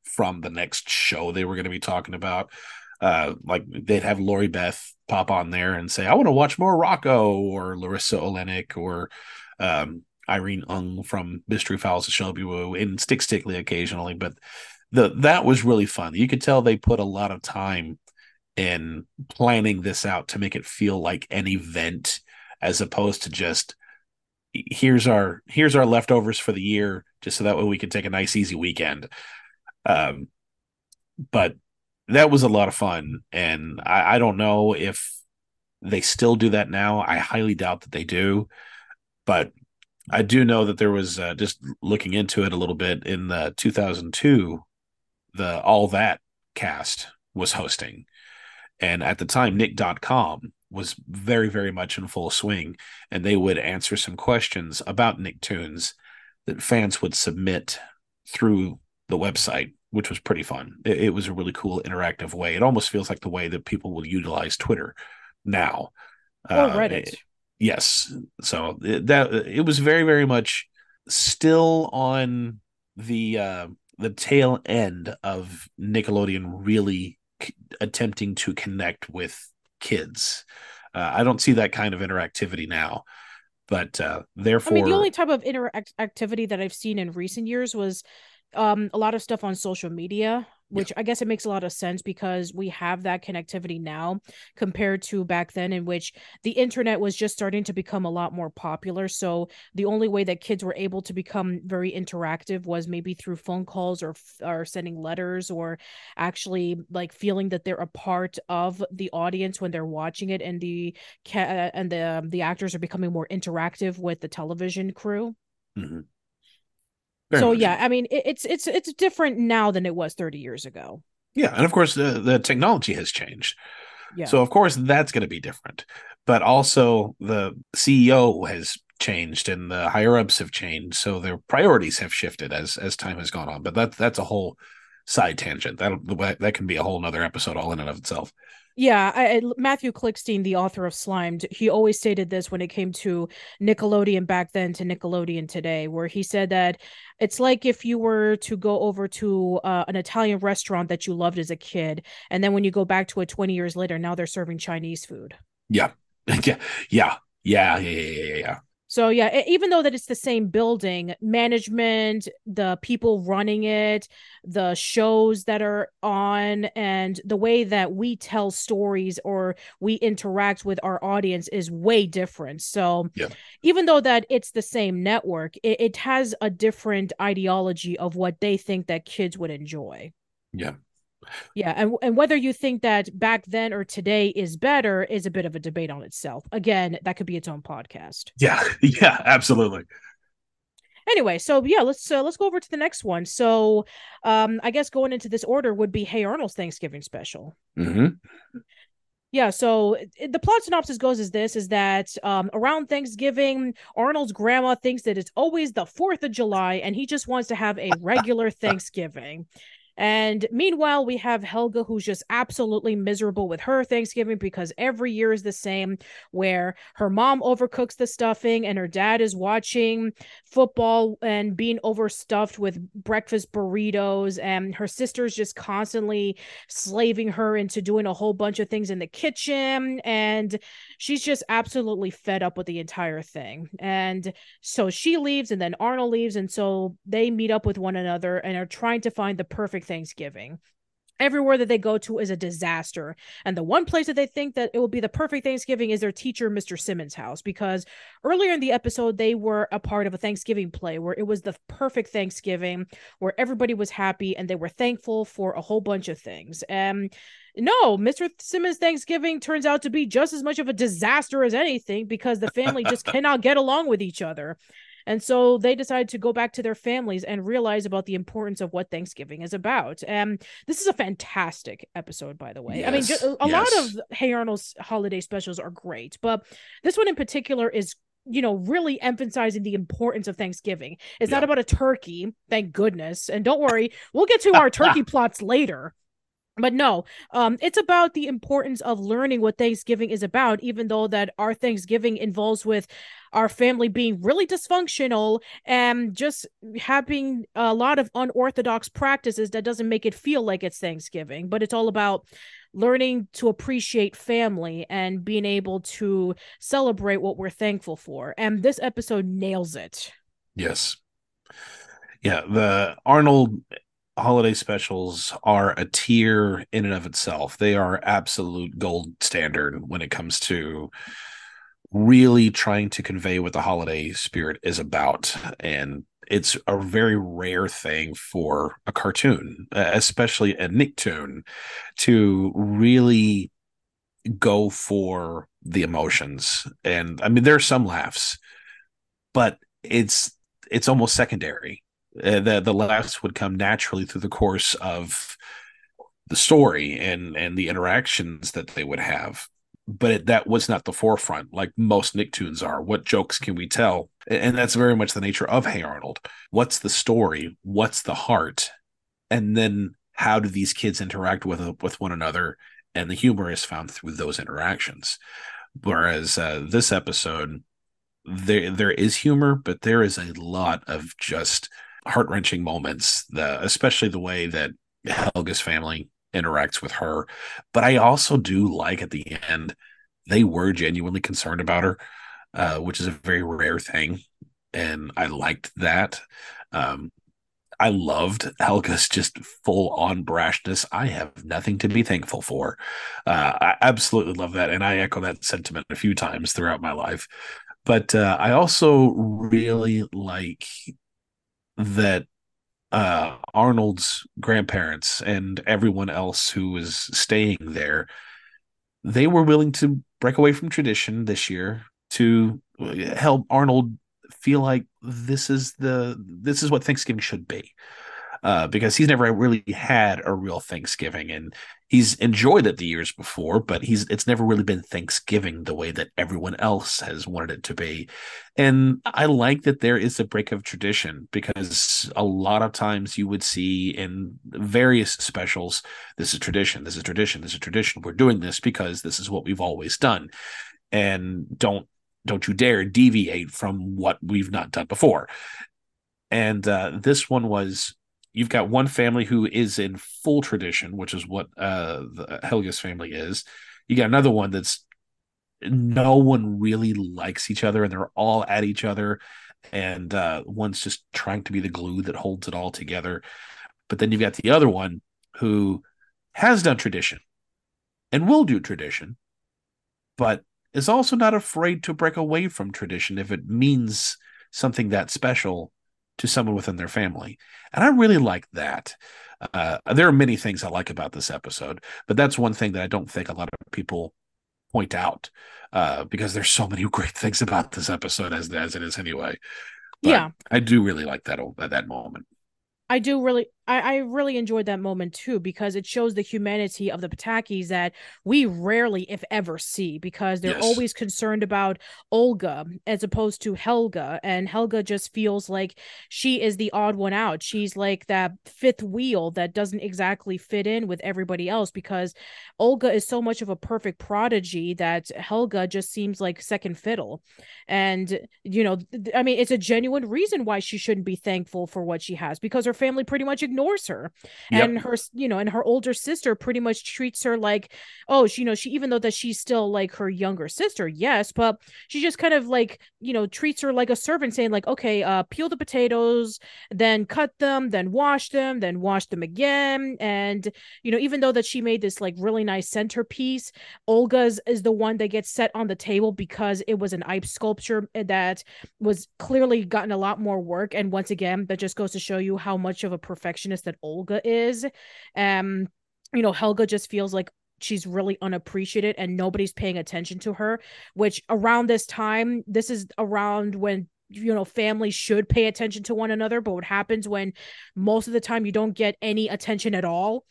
from the next show they were going to be talking about. Uh, like they'd have Lori Beth pop on there and say, I want to watch more Rocco, or Larissa Olenek, or um, Irene Ung from Mystery Files of Shelby Woo, and Stick Stickly occasionally. But the that was really fun. You could tell they put a lot of time in planning this out to make it feel like an event, as opposed to just here's our here's our leftovers for the year, just so that way we can take a nice easy weekend. Um, but that was a lot of fun, and I, I don't know if they still do that now. I highly doubt that they do, but I do know that there was uh, just looking into it a little bit in the two thousand two, the All That cast was hosting, and at the time, Nick dot com was very, very much in full swing, and they would answer some questions about Nicktoons that fans would submit through the website, which was pretty fun. It, it was a really cool interactive way. It almost feels like the way that people will utilize Twitter now. Or Reddit. Uh, yes. So it, that it was very, very much still on the uh, the tail end of Nickelodeon really c- attempting to connect with kids. Uh, I don't see that kind of interactivity now, but uh, therefore, I mean, the only type of interactivity that I've seen in recent years was um a lot of stuff on social media, which I guess it makes a lot of sense because we have that connectivity now compared to back then, in which the internet was just starting to become a lot more popular. So the only way that kids were able to become very interactive was maybe through phone calls, or or sending letters, or actually like feeling that they're a part of the audience when they're watching it, and the ca- and the um, the actors are becoming more interactive with the television crew. mm-hmm. So much. yeah, I mean it, it's it's it's different now than it was thirty years ago. Yeah, and of course the the technology has changed. Yeah. So of course that's going to be different. But also the C E O has changed and the higher ups have changed, so their priorities have shifted as as time has gone on. But that that's a whole side tangent. That that can be a whole nother episode all in and of itself. Yeah, I, I, Matthew Klickstein, the author of Slimed, he always stated this when it came to Nickelodeon back then to Nickelodeon today, where he said that it's like if you were to go over to uh, an Italian restaurant that you loved as a kid, and then when you go back to it twenty years later, now they're serving Chinese food. Yeah, yeah, yeah, yeah, yeah, yeah, yeah. So yeah, even though that it's the same building, management, the people running it, the shows that are on, and the way that we tell stories or we interact with our audience is way different. So yeah. even though that it's the same network, it, it has a different ideology of what they think that kids would enjoy. Yeah. Yeah, and and whether you think that back then or today is better is a bit of a debate on itself. Again, that could be its own podcast. Yeah, yeah, absolutely. Anyway, so yeah, let's uh, let's go over to the next one. So, um, I guess going into this order would be Hey Arnold's Thanksgiving special. Mm-hmm. Yeah, so it, the plot synopsis goes as this: is that um, around Thanksgiving, Arnold's grandma thinks that it's always the fourth of July, and he just wants to have a regular Thanksgiving. And meanwhile, we have Helga, who's just absolutely miserable with her Thanksgiving because every year is the same, where her mom overcooks the stuffing and her dad is watching football and being overstuffed with breakfast burritos, and her sister's just constantly slaving her into doing a whole bunch of things in the kitchen, and she's just absolutely fed up with the entire thing. And so she leaves, and then Arnold leaves, and so they meet up with one another and are trying to find the perfect Thanksgiving. Everywhere that they go to is a disaster. And the one place that they think that it will be the perfect Thanksgiving is their teacher, Mister Simmons' house, because earlier in the episode, they were a part of a Thanksgiving play where it was the perfect Thanksgiving, where everybody was happy and they were thankful for a whole bunch of things. And no, Mister Simmons' Thanksgiving turns out to be just as much of a disaster as anything, because the family just cannot get along with each other. And so they decided to go back to their families and realize about the importance of what Thanksgiving is about. And this is a fantastic episode, by the way. Yes, I mean, just, a yes. lot of Hey Arnold's holiday specials are great, but this one in particular is, you know, really emphasizing the importance of Thanksgiving. It's yeah. not about a turkey, thank goodness. And don't worry, we'll get to our turkey plots later. But no, um, it's about the importance of learning what Thanksgiving is about, even though that our Thanksgiving involves with our family being really dysfunctional and just having a lot of unorthodox practices that doesn't make it feel like it's Thanksgiving. But it's all about learning to appreciate family and being able to celebrate what we're thankful for. And this episode nails it. Yes. Yeah, the Arnold holiday specials are a tier in and of itself. They are absolute gold standard when it comes to really trying to convey what the holiday spirit is about. And it's a very rare thing for a cartoon, especially a Nicktoon, to really go for the emotions. And I mean, there are some laughs, but it's it's almost secondary. Uh, the the laughs would come naturally through the course of the story and and the interactions that they would have. But it, that was not the forefront, like most Nicktoons are. What jokes can we tell? And that's very much the nature of Hey Arnold. What's the story? What's the heart? And then how do these kids interact with with one another? And the humor is found through those interactions. Whereas uh, this episode, there there is humor, but there is a lot of just heart wrenching moments. The especially the way that Helga's family interacts with her. But I also do like at the end, they were genuinely concerned about her, uh, which is a very rare thing. And I liked that. Um, I loved Helga's just full on brashness. I have nothing to be thankful for. Uh, I absolutely love that. And I echo that sentiment a few times throughout my life. But uh, I also really like that uh, Arnold's grandparents and everyone else who was staying there, they were willing to break away from tradition this year to help Arnold feel like this is the this is what Thanksgiving should be. Uh, because he's never really had a real Thanksgiving, and he's enjoyed it the years before, but he's it's never really been Thanksgiving the way that everyone else has wanted it to be. And I like that there is a break of tradition, because a lot of times you would see in various specials, this is tradition, this is tradition, this is tradition. We're doing this because this is what we've always done, and don't don't you dare deviate from what we've not done before. And uh, this one was, you've got one family who is in full tradition, which is what uh, the Helga's family is. You got another one that's, no one really likes each other, and they're all at each other, and uh, one's just trying to be the glue that holds it all together. But then you've got the other one who has done tradition and will do tradition, but is also not afraid to break away from tradition if it means something that special to someone within their family. And I really like that. Uh, there are many things I like about this episode, but that's one thing that I don't think a lot of people point out, uh, because there's so many great things about this episode as, as it is anyway. But Yeah. I do really like that, that moment. I do really, I, I really enjoyed that moment too, because it shows the humanity of the Patakis that we rarely, if ever, see, because they're Yes. always concerned about Olga as opposed to Helga. And Helga just feels like she is the odd one out. She's like that fifth wheel that doesn't exactly fit in with everybody else, because Olga is so much of a perfect prodigy that Helga just seems like second fiddle. And, you know, I mean, it's a genuine reason why she shouldn't be thankful for what she has, because her family pretty much ignores her. Yep. And her, you know, and her older sister pretty much treats her like, oh, she, you know, she, even though that she's still like her younger sister, yes, but she just kind of like, you know, treats her like a servant, saying like, okay, uh, peel the potatoes, then cut them, then wash them, then wash them again. And, you know, even though that she made this like really nice centerpiece, Olga's is the one that gets set on the table because it was an Ipe sculpture that was clearly gotten a lot more work. And once again, that just goes to show you how much of a perfectionist that Olga is. Um, you know, Helga just feels like she's really unappreciated and nobody's paying attention to her, which around this time, this is around when, you know, families should pay attention to one another. But what happens when most of the time you don't get any attention at all?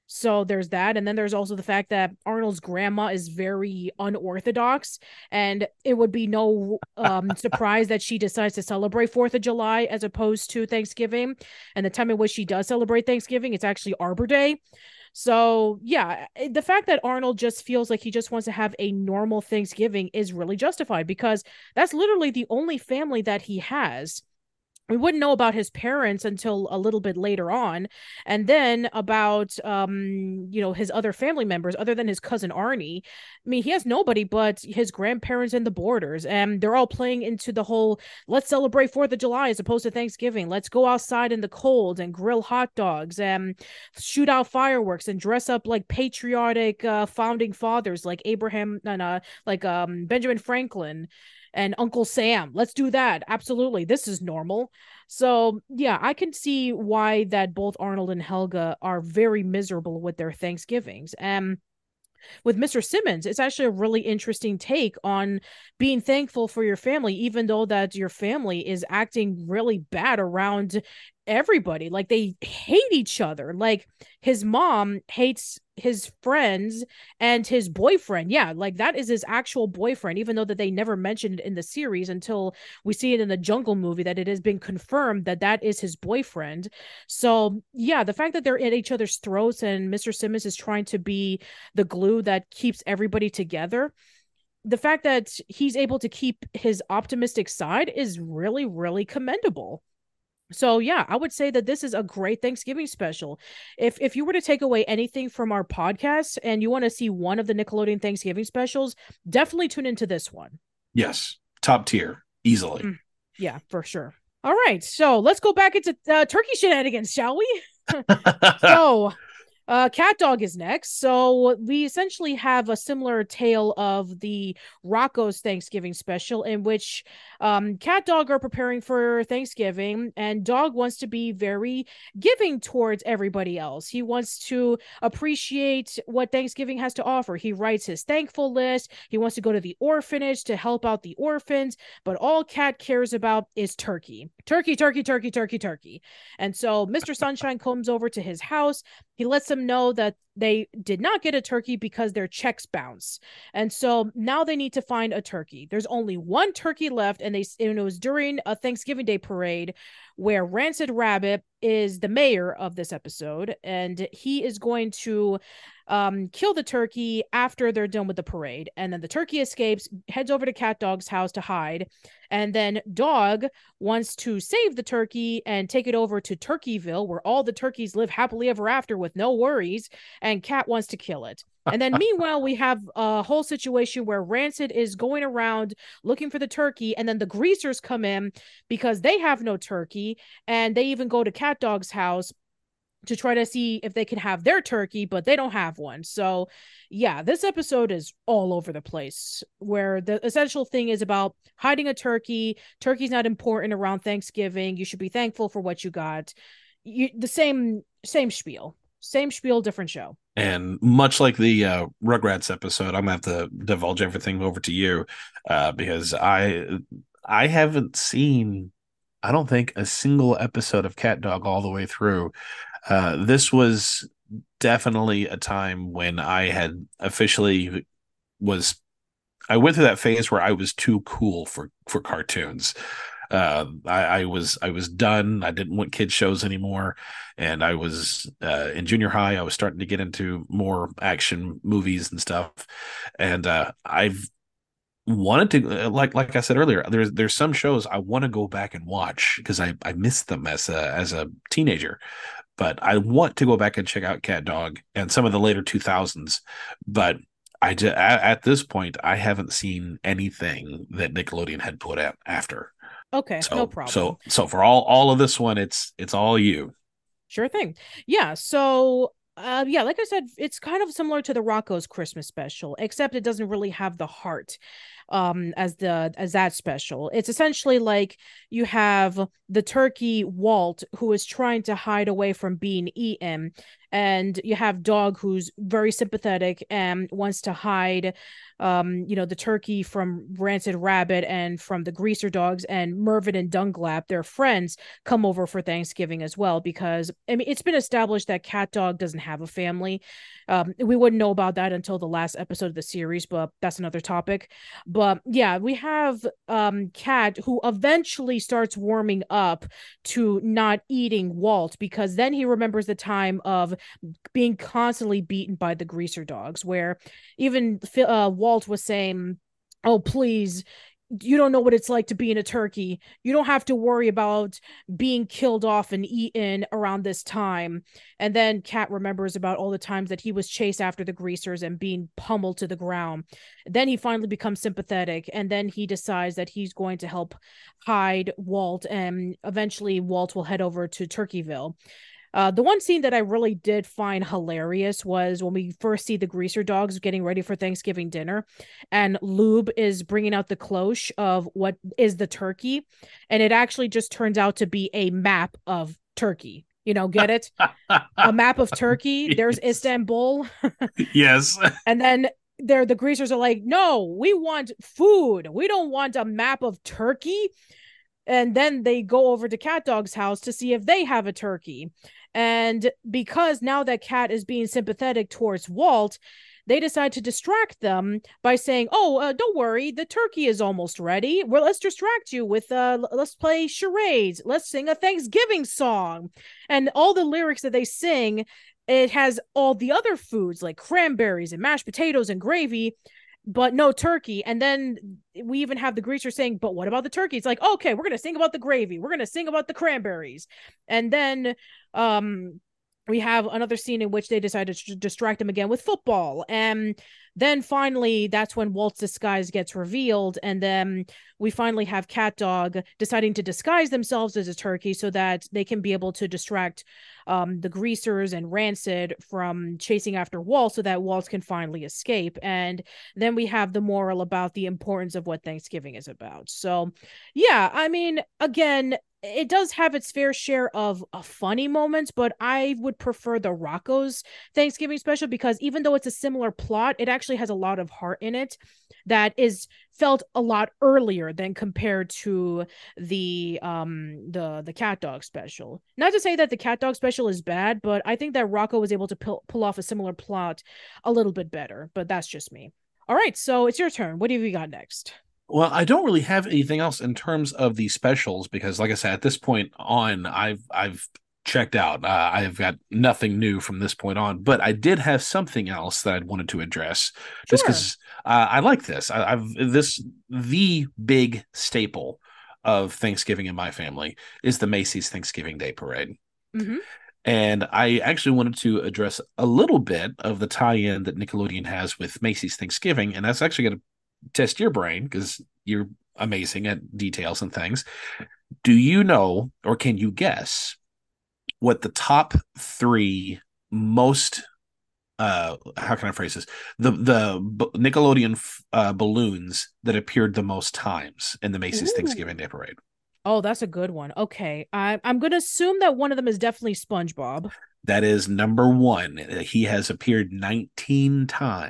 So there's that. And then there's also the fact that Arnold's grandma is very unorthodox. And it would be no um, surprise that she decides to celebrate fourth of July as opposed to Thanksgiving. And the time in which she does celebrate Thanksgiving, it's actually Arbor Day. So, yeah, the fact that Arnold just feels like he just wants to have a normal Thanksgiving is really justified because that's literally the only family that he has. We wouldn't know about his parents until a little bit later on, and then about um you know his other family members other than his cousin Arnie. I mean, he has nobody but his grandparents and the Borders, and they're all playing into the whole let's celebrate fourth of July as opposed to Thanksgiving. Let's go outside in the cold and grill hot dogs and shoot out fireworks and dress up like patriotic uh, founding fathers like Abraham and uh like um Benjamin Franklin and Uncle Sam. Let's do that. Absolutely. This is normal. So, yeah, I can see why that both Arnold and Helga are very miserable with their Thanksgivings. And with Mister Simmons, it's actually a really interesting take on being thankful for your family, even though that your family is acting really bad around everybody. Like they hate each other. Like his mom hates his friends and his boyfriend. Yeah, like that is his actual boyfriend, even though that they never mentioned it in the series until we see it in the Jungle movie that it has been confirmed that that is his boyfriend. So yeah, the fact that they're at each other's throats and Mister Simmons is trying to be the glue that keeps everybody together, the fact that he's able to keep his optimistic side is really, really commendable. So yeah, I would say that this is a great Thanksgiving special. If if you were to take away anything from our podcast and you want to see one of the Nickelodeon Thanksgiving specials, definitely tune into this one. Yes, top tier, easily. Mm, yeah, for sure. All right, so let's go back into uh, turkey shenanigans, shall we? So uh, Cat Dog is next. So we essentially have a similar tale of the Rocco's Thanksgiving special in which um, Cat Dog are preparing for Thanksgiving, and Dog wants to be very giving towards everybody else. He wants to appreciate what Thanksgiving has to offer. He writes his thankful list. He wants to go to the orphanage to help out the orphans, but all Cat cares about is turkey. Turkey, turkey, turkey, turkey, turkey. And so Mister Sunshine comes over to his house. He lets them know that they did not get a turkey because their checks bounce. And so now they need to find a turkey. There's only one turkey left, and they and it was during a Thanksgiving Day parade where Rancid Rabbit is the mayor of this episode, and he is going to um, kill the turkey after they're done with the parade. And then the turkey escapes, heads over to Cat Dog's house to hide. And then Dog wants to save the turkey and take it over to Turkeyville, where all the turkeys live happily ever after with no worries. And Cat wants to kill it. And then meanwhile, we have a whole situation where Rancid is going around looking for the turkey, and then the greasers come in because they have no turkey, and they even go to Cat Dog's house to try to see if they can have their turkey, but they don't have one. So yeah, this episode is all over the place, where the essential thing is about hiding a turkey. Turkey's not important around Thanksgiving. You should be thankful for what you got. You, the same same spiel. Same spiel, different show. And much like the uh, Rugrats episode, I'm gonna have to divulge everything over to you uh, because I I haven't seen, I don't think, a single episode of Cat Dog all the way through. Uh, this was definitely a time when I had officially was I went through that phase where I was too cool for for cartoons. Uh, I, I was I was done. I didn't want kids shows anymore, and I was uh, in junior high. I was starting to get into more action movies and stuff, and uh, I've wanted to like like I said earlier. There's there's some shows I want to go back and watch because I I missed them as a as a teenager, but I want to go back and check out Cat Dog and some of the later two thousands, but. I just, at, at this point, I haven't seen anything that Nickelodeon had put out after. Okay, so, no problem. So, so for all all of this one, it's it's all you. Sure thing. Yeah. So, uh, yeah, like I said, it's kind of similar to the Rocco's Christmas special, except it doesn't really have the heart um as the as that special. It's essentially like you have the turkey Walt, who is trying to hide away from being eaten, and you have Dog, who's very sympathetic and wants to hide um you know the turkey from Rancid Rabbit and from the Greaser Dogs, and Mervyn and Dunglap, their friends, come over for Thanksgiving as well, because I mean it's been established that Cat Dog doesn't have a family. Um we wouldn't know about that until the last episode of the series, but that's another topic. But yeah, we have um Cat, who eventually starts warming up to not eating Walt, because then he remembers the time of being constantly beaten by the Greaser Dogs, where even uh, Walt was saying, "Oh, please, you don't know what it's like to be in a turkey. You don't have to worry about being killed off and eaten around this time." And then Cat remembers about all the times that he was chased after the Greasers and being pummeled to the ground. Then he finally becomes sympathetic, and then he decides that he's going to help hide Walt, and eventually Walt will head over to Turkeyville. Uh, the one scene that I really did find hilarious was when we first see the Greaser Dogs getting ready for Thanksgiving dinner, and Lube is bringing out the cloche of what is the turkey, and it actually just turns out to be a map of Turkey. You know, get it? A map of Turkey. There's Yes. Istanbul. Yes. And then there, the Greasers are like, "No, we want food. We don't want a map of Turkey." And then they go over to Cat Dog's house to see if they have a turkey. And because now that Cat is being sympathetic towards Walt, they decide to distract them by saying, "Oh, uh, don't worry, the turkey is almost ready. Well, let's distract you with, uh, let's play charades. Let's sing a Thanksgiving song." And all the lyrics that they sing, it has all the other foods like cranberries and mashed potatoes and gravy, but no turkey. And then we even have the Greaser saying, "But what about the turkey?" It's like, "Okay, we're going to sing about the gravy. We're going to sing about the cranberries." And then um we have another scene in which they decide to distract him again with football. And then finally, that's when Walt's disguise gets revealed. And then we finally have Cat Dog deciding to disguise themselves as a turkey so that they can be able to distract um, the Greasers and Rancid from chasing after Walt, so that Walt can finally escape. And then we have the moral about the importance of what Thanksgiving is about. So, yeah, I mean, again, it does have its fair share of uh, funny moments, but I would prefer the Rocco's Thanksgiving special, because even though it's a similar plot, it actually has a lot of heart in it that is felt a lot earlier than compared to the um the the Cat Dog special. Not to say that the Cat Dog special is bad, but I think that Rocco was able to pull, pull off a similar plot a little bit better, but that's just me. All right, so it's your turn. What have you got next? Well, I don't really have anything else in terms of the specials because, like I said, at this point on, I've I've checked out. Uh, I've got nothing new from this point on. But I did have something else that I wanted to address, just Sure. because uh, I like this. I, I've this the big staple of Thanksgiving in my family is the Macy's Thanksgiving Day Parade. Mm-hmm. And I actually wanted to address a little bit of the tie-in that Nickelodeon has with Macy's Thanksgiving, and that's actually going to test your brain because you're amazing at details and things. Do you know, or can you guess, what the top three most uh how can I phrase this, the the Nickelodeon uh, balloons that appeared the most times in the Macy's Ooh. Thanksgiving Day Parade? Oh, that's a good one. Okay. I, I'm going to assume that one of them is definitely SpongeBob. That is number one. He has appeared nineteen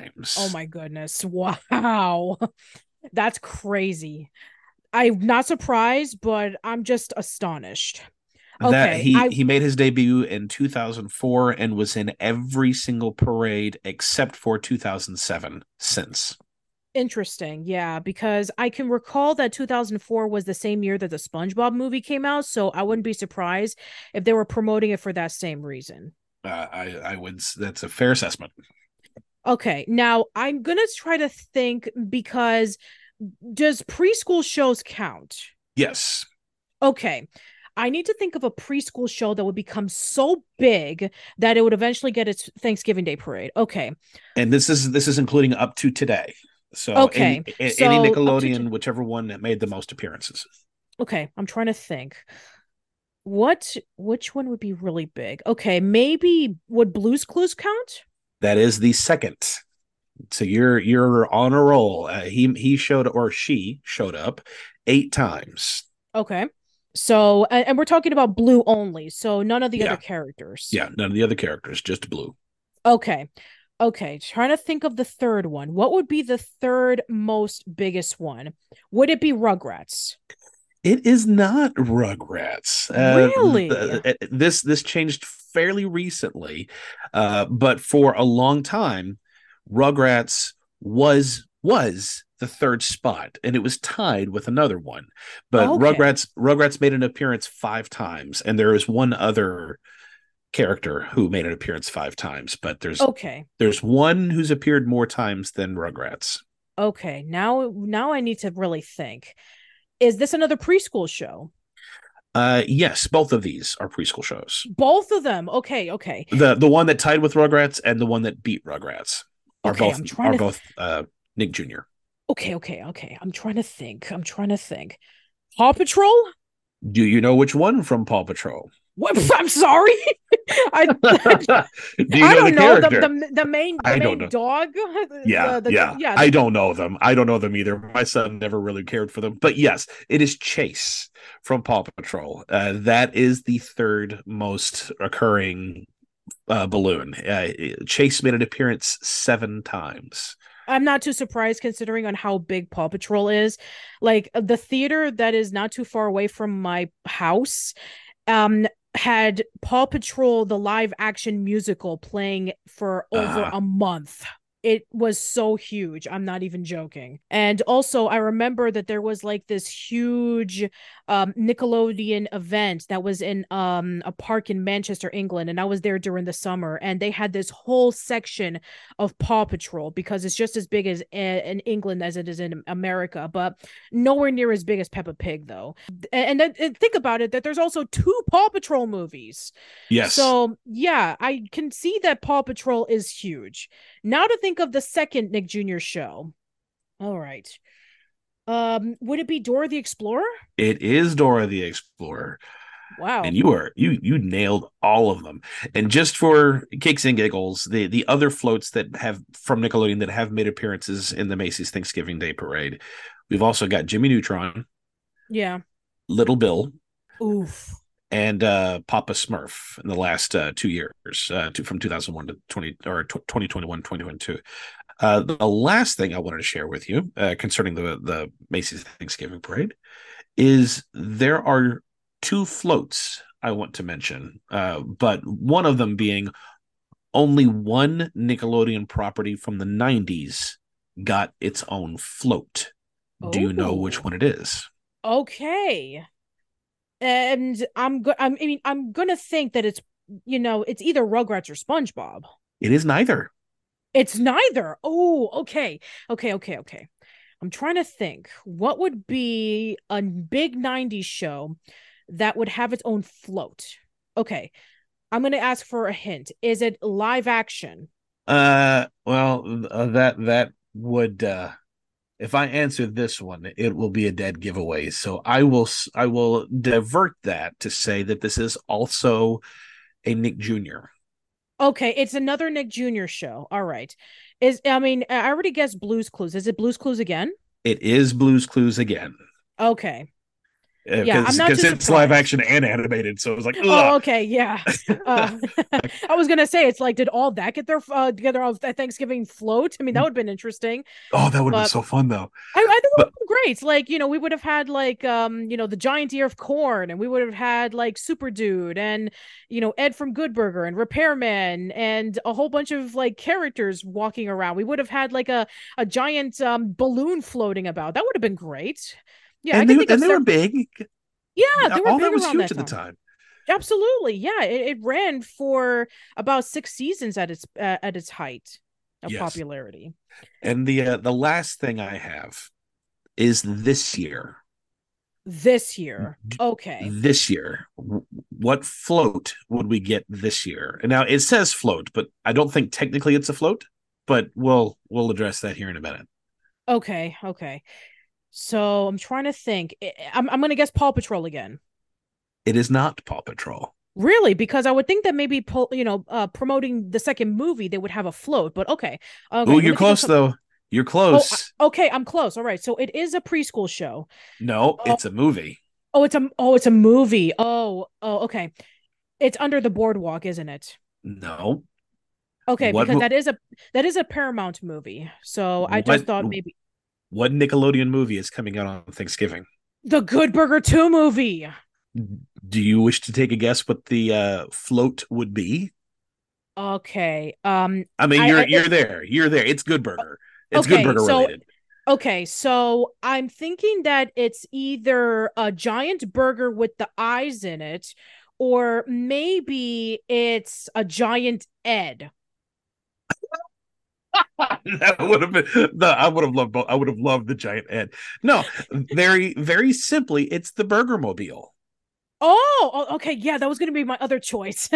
Oh times. my goodness. Wow. That's crazy. I'm not surprised, but I'm just astonished. That Okay. he I he made his debut in two thousand four and was in every single parade except for two thousand seven since. Interesting. Yeah, because I can recall that two thousand four was the same year that the SpongeBob movie came out, so I wouldn't be surprised if they were promoting it for that same reason. Uh, I I would that's a fair assessment. Okay. Now, I'm going to try to think, because does preschool shows count? Yes, Okay. I need to think of a preschool show that would become so big that it would eventually get its Thanksgiving Day parade. Okay. and this is this is including up to today. So any Okay. any So up to t- Nickelodeon, whichever one that made the most appearances. okay, I'm trying to think. What which one would be really big? Okay, maybe would Blue's Clues count? That is the second. So you're you're on a roll. Uh, he he showed or she showed up eight times. Okay. So, and, and we're talking about Blue only, so none of the other Yeah, characters. yeah. None of the other characters, just Blue. Okay. Okay, trying to think of the third one. What would be the third most biggest one? Would it be Rugrats? It is not Rugrats. Uh, Really? th- th- this this changed fairly recently, uh, but for a long time, Rugrats was was the third spot, and it was tied with another one. But Okay. Rugrats Rugrats made an appearance five times, and there is one other character who made an appearance five times. But there's Okay. there's one who's appeared more times than Rugrats. Okay. Now now I need to really think. Is this another preschool show? Uh, yes, both of these are preschool shows. Both of them. Okay, okay. the the one that tied with Rugrats and the one that beat Rugrats are Okay, both I'm trying are to th- both uh, Nick Junior Okay, okay, okay. I'm trying to think. I'm trying to think. Paw Patrol? Do you know which one from Paw Patrol? What? I'm sorry. I Do you I know the don't know the character? the the main the I don't main know. dog. Yeah, The the yeah. yeah. I The, don't know them. I don't know them either. My son never really cared for them. But yes, it is Chase from Paw Patrol. Uh, that is the third most occurring uh, balloon. Uh, Chase made an appearance seven times. I'm not too surprised considering on how big Paw Patrol is. Like the theater that is not too far away from my house um had Paw Patrol the live action musical playing for over Uh, a month. It was so huge. I'm not even joking. And also, I remember that there was like this huge um, Nickelodeon event that was in um, a park in Manchester, England. And I was there during the summer. And they had this whole section of Paw Patrol because it's just as big as uh, in England as it is in America, but nowhere near as big as Peppa Pig, though. And, and, and think about it that there's also two Paw Patrol movies. yes. So, yeah, I can see that Paw Patrol is huge. Now to think of the second Nick Junior show. All right. Um, would it be Dora the Explorer? It is Dora the Explorer. And Wow. you are you you nailed all of them. And just for kicks and giggles, the the other floats that have from Nickelodeon that have made appearances in the Macy's Thanksgiving Day Parade, we've also got Jimmy Neutron, Yeah. Little Bill, Oof. and uh, Papa Smurf in the last uh, two years, uh, two, from two thousand one to twenty or twenty twenty-one, twenty twenty-two. Uh, the last thing I wanted to share with you uh, concerning the the Macy's Thanksgiving Parade is there are two floats I want to mention, uh, but one of them being only one Nickelodeon property from the nineties got its own float. Do you know which Oh. one it is? Okay. And I'm go- I mean I'm gonna think that it's you know it's either Rugrats or SpongeBob. It is neither. It's neither. Oh, okay. Okay, okay, okay. I'm trying to think. What would be a big nineties show that would have its own float? Okay. I'm going to ask for a hint. Is it live action? Uh, well, uh, that that would uh, if I answer this one, it will be a dead giveaway. So I will I will divert that to say that this is also a Nick Junior Okay, it's another Nick Junior show. All right. Is I mean, I already guessed Blue's Clues. Is it Blue's Clues again? It is Blue's Clues again Okay. Yeah, I'm because not because too it's live surprised. action and animated. So it was like, Oh, ugh. okay, yeah. Uh, I was gonna say it's like, did all that get their uh together on Thanksgiving float? I mean, that would have been interesting. Oh, that would have been But so fun though. I, I think it would But have been great. Like, you know, we would have had like um, you know, the giant ear of corn, and we would have had like Super Dude and you know, Ed from Good Burger and Repairman and a whole bunch of like characters walking around. We would have had like a, a giant um balloon floating about. That would have been great. Yeah, I and can they think of and they were several. big. Yeah, they were All big that was around huge that at the time. time. Absolutely. Yeah, it, it ran for about six seasons at its uh, at its height of Yes. popularity. And the uh, the last thing I have is this year. This year. Okay. This year, what float would we get this year? And now it says float, but I don't think technically it's a float. But we'll we'll address that here in a minute. Okay. Okay. So I'm trying to think. I- I'm I'm gonna guess Paw Patrol again. It is not Paw Patrol. Really? Because I would think that maybe you know, uh, promoting the second movie, they would have a float. But okay, Oh, okay. Let you're me think of close something. though. You're Oh, close. okay. I'm close. All right. So it is a preschool show. No, Oh, it's a movie. Oh, it's a oh, it's a movie. Oh, oh, okay. It's Under the Boardwalk, isn't it? No. Okay, What because mo- that is a that is a Paramount movie. So I just what thought maybe what Nickelodeon movie is coming out on Thanksgiving? the Good Burger two movie. Do you wish to take a guess what the uh, float would be? Okay. Um I mean, I, you're I you're there. You're there. It's Good Burger. It's Good okay, Burger so related. okay, so I'm thinking that it's either a giant burger with the eyes in it, or maybe it's a giant Ed. That would have been the I would have loved both. I would have loved the giant Ed. No, very very simply, it's the Burger Mobile. Oh, oh, okay, yeah, that was gonna be my other choice.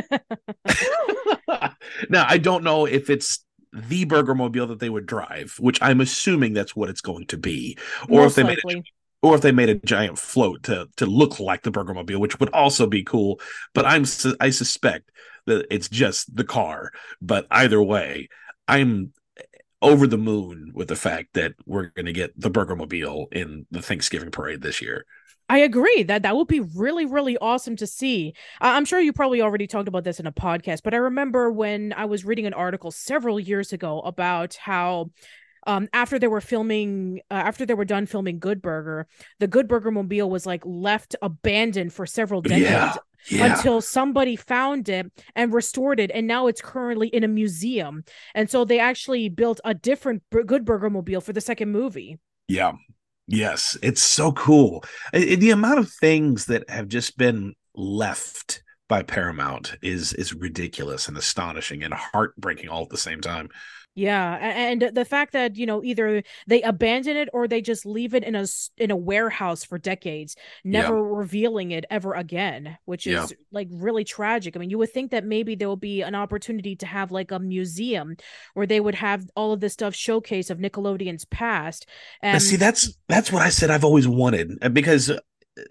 Now, I don't know if it's the Burger Mobile that they would drive, which I'm assuming that's what it's going to be, or if Most they made it likely. or if they made a giant float to to look like the Burger Mobile, which would also be cool. But I'm I suspect that it's just the car. But either way, I'm over the moon with the fact that we're going to get the Burger Mobile in the Thanksgiving parade this year. I agree that that would be really, really awesome to see. I- I'm sure you probably already talked about this in a podcast, but I remember when I was reading an article several years ago about how um after they were filming uh, after they were done filming Good Burger, the Good Burger mobile was like left abandoned for several Yeah, decades yeah. until somebody found it and restored it, and now it's currently in a museum. And so they actually built a different Bur- Good Burger mobile for the second movie. Yeah. Yes. It's so cool. I- the amount of things that have just been left by Paramount is is ridiculous and astonishing and heartbreaking all at the same time. Yeah, and the fact that, you know, either they abandon it or they just leave it in a in a warehouse for decades, Yeah. never revealing it ever again, which Yeah. is like really tragic. I mean, you would think that maybe there will be an opportunity to have like a museum where they would have all of this stuff showcase of Nickelodeon's past. But see, And that's that's what I said I've always wanted uh, because uh,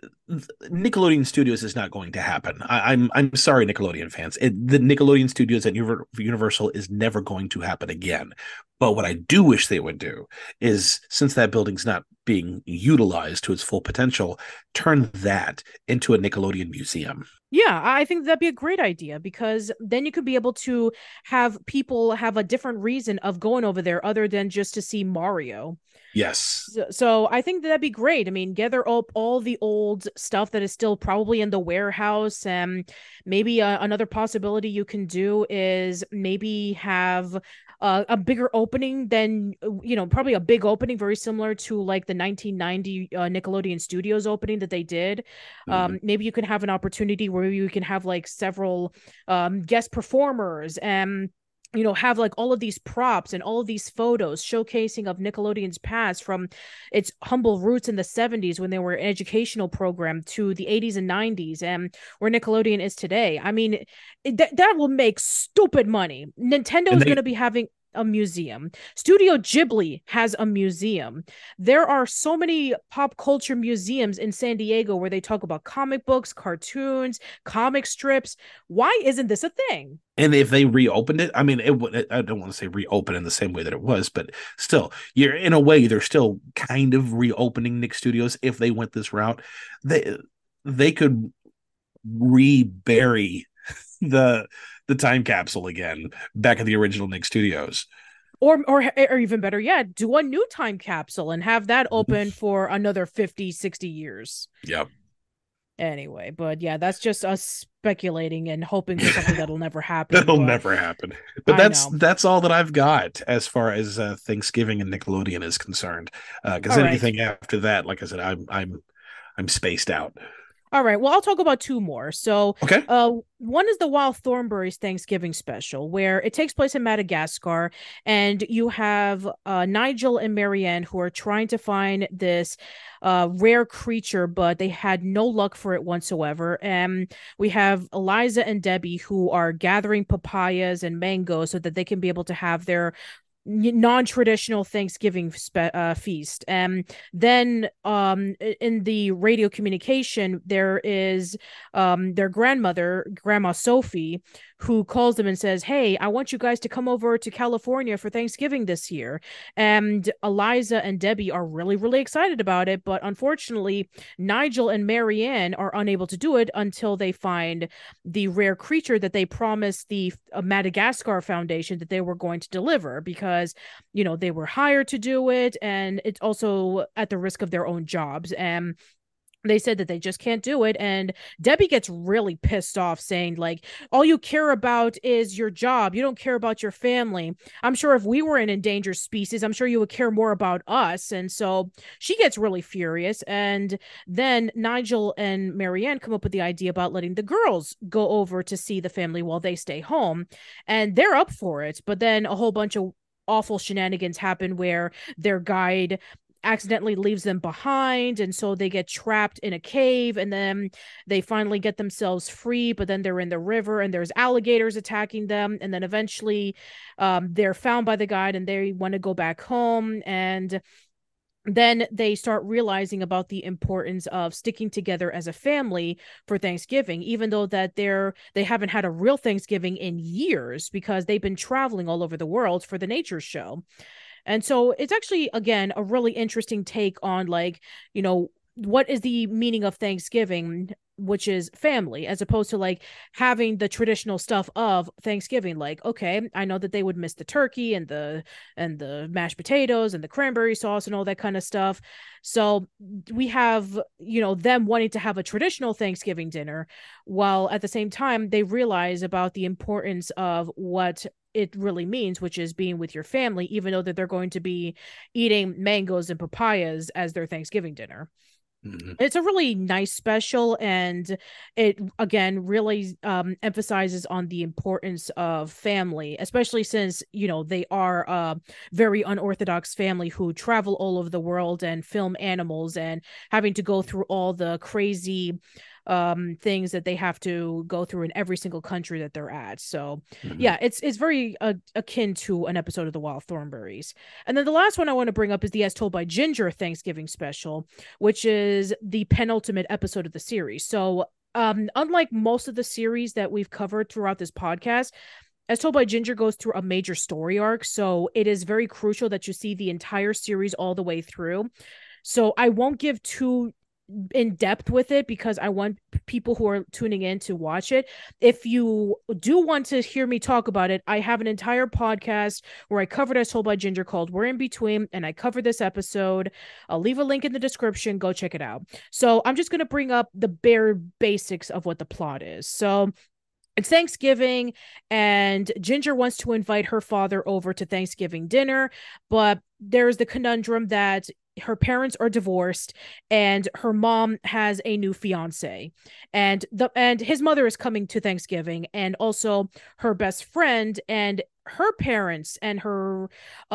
Nickelodeon Studios is not going to happen. I, I'm I'm sorry, Nickelodeon fans. It, the Nickelodeon Studios at Universal is never going to happen again. But what I do wish they would do is, since that building's not being utilized to its full potential, turn that into a Nickelodeon museum. yeah, I think that'd be a great idea because then you could be able to have people have a different reason of going over there other than just to see Mario. Yes. So, so I think that'd be great. I mean, gather up all the old stuff that is still probably in the warehouse. And maybe uh, another possibility you can do is maybe have uh, a bigger opening than, uh, you know, probably a big opening, very similar to like the nineteen ninety uh, Nickelodeon Studios opening that they did. Mm-hmm. Um, maybe you can have an opportunity where you can have like several um, guest performers and you know have like all of these props and all of these photos showcasing of Nickelodeon's past from its humble roots in the seventies when they were an educational program to the eighties and nineties and where Nickelodeon is today. I mean, it, th- that will make stupid money. Nintendo And is going they to be having a museum. Studio Ghibli has a museum. There are so many pop culture museums in San Diego where they talk about comic books, cartoons, comic strips. Why isn't this a thing? and if they reopened it, I mean, it would. I don't want to say reopen in the same way that it was, but still, you're in a way they're still kind of reopening Nick Studios if they went this route. They they could rebury the the time capsule again back at the original Nick Studios. Or, or or even better yet, do a new time capsule and have that open for another fifty, sixty years. Yep. Anyway, but yeah, that's just us speculating and hoping for something that'll never happen. That'll But never happen. But I that's know. that's all that I've got as far as uh, Thanksgiving and Nickelodeon is concerned. Because All uh, right. anything after that, like I said, I'm I'm I'm spaced out. All right. Well, I'll talk about two more. So, Okay. uh, one is the Wild Thornberrys Thanksgiving special, where it takes place in Madagascar, and you have uh, Nigel and Marianne who are trying to find this uh, rare creature, but they had no luck for it whatsoever. And we have Eliza and Debbie who are gathering papayas and mangoes so that they can be able to have their non-traditional Thanksgiving spe- uh, feast. And then um, in the radio communication, there is um, their grandmother, Grandma Sophie, who calls them and says, "Hey, I want you guys to come over to California for Thanksgiving this year." And Eliza and Debbie are really, really excited about it. But unfortunately, Nigel and Marianne are unable to do it until they find the rare creature that they promised the uh, Madagascar Foundation that they were going to deliver, because, you know, they were hired to do it, and it's also at the risk of their own jobs. And they said that they just can't do it. And Debbie gets really pissed off, saying, like, all you care about is your job. You don't care about your family. I'm sure if we were an endangered species, I'm sure you would care more about us. And so she gets really furious. And then Nigel and Marianne come up with the idea about letting the girls go over to see the family while they stay home. And they're up for it. But then a whole bunch of awful shenanigans happen where their guide accidentally leaves them behind, and so they get trapped in a cave, and then they finally get themselves free, but then they're in the river and there's alligators attacking them, and then eventually um, they're found by the guide and they want to go back home. And then they start realizing about the importance of sticking together as a family for Thanksgiving, even though that they're they haven't had a real Thanksgiving in years because they've been traveling all over the world for the nature show. And so it's actually, again, a really interesting take on, like, you know, what is the meaning of Thanksgiving, which is family, as opposed to like having the traditional stuff of Thanksgiving. Like, okay, I know that they would miss the turkey and the and the mashed potatoes and the cranberry sauce and all that kind of stuff. So we have, you know, them wanting to have a traditional Thanksgiving dinner, while at the same time they realize about the importance of what it really means, which is being with your family, even though that they're going to be eating mangoes and papayas as their Thanksgiving dinner. Mm-hmm. It's a really nice special, and it again really um, emphasizes on the importance of family, especially since, you know, they are a very unorthodox family who travel all over the world and film animals, and having to go through all the crazy um things that they have to go through in every single country that they're at. So Mm-hmm. yeah, it's it's very uh, akin to an episode of The Wild Thornberrys. And then the last one I want to bring up is the As Told by Ginger Thanksgiving special, which is the penultimate episode of the series. So um unlike most of the series that we've covered throughout this podcast, As Told by Ginger goes through a major story arc, so it is very crucial that you see the entire series all the way through. So I won't give too in depth with it because I want people who are tuning in to watch it. If you do want to hear me talk about it, I have an entire podcast where I covered As Told by Ginger called We're in Between, and I covered this episode. I'll leave a link in the description. Go check it out. So I'm just going to bring up the bare basics of what the plot is. So it's Thanksgiving, and Ginger wants to invite her father over to Thanksgiving dinner, but there's the conundrum that her parents are divorced and her mom has a new fiance, and the and his mother is coming to Thanksgiving, and also her best friend and her parents and her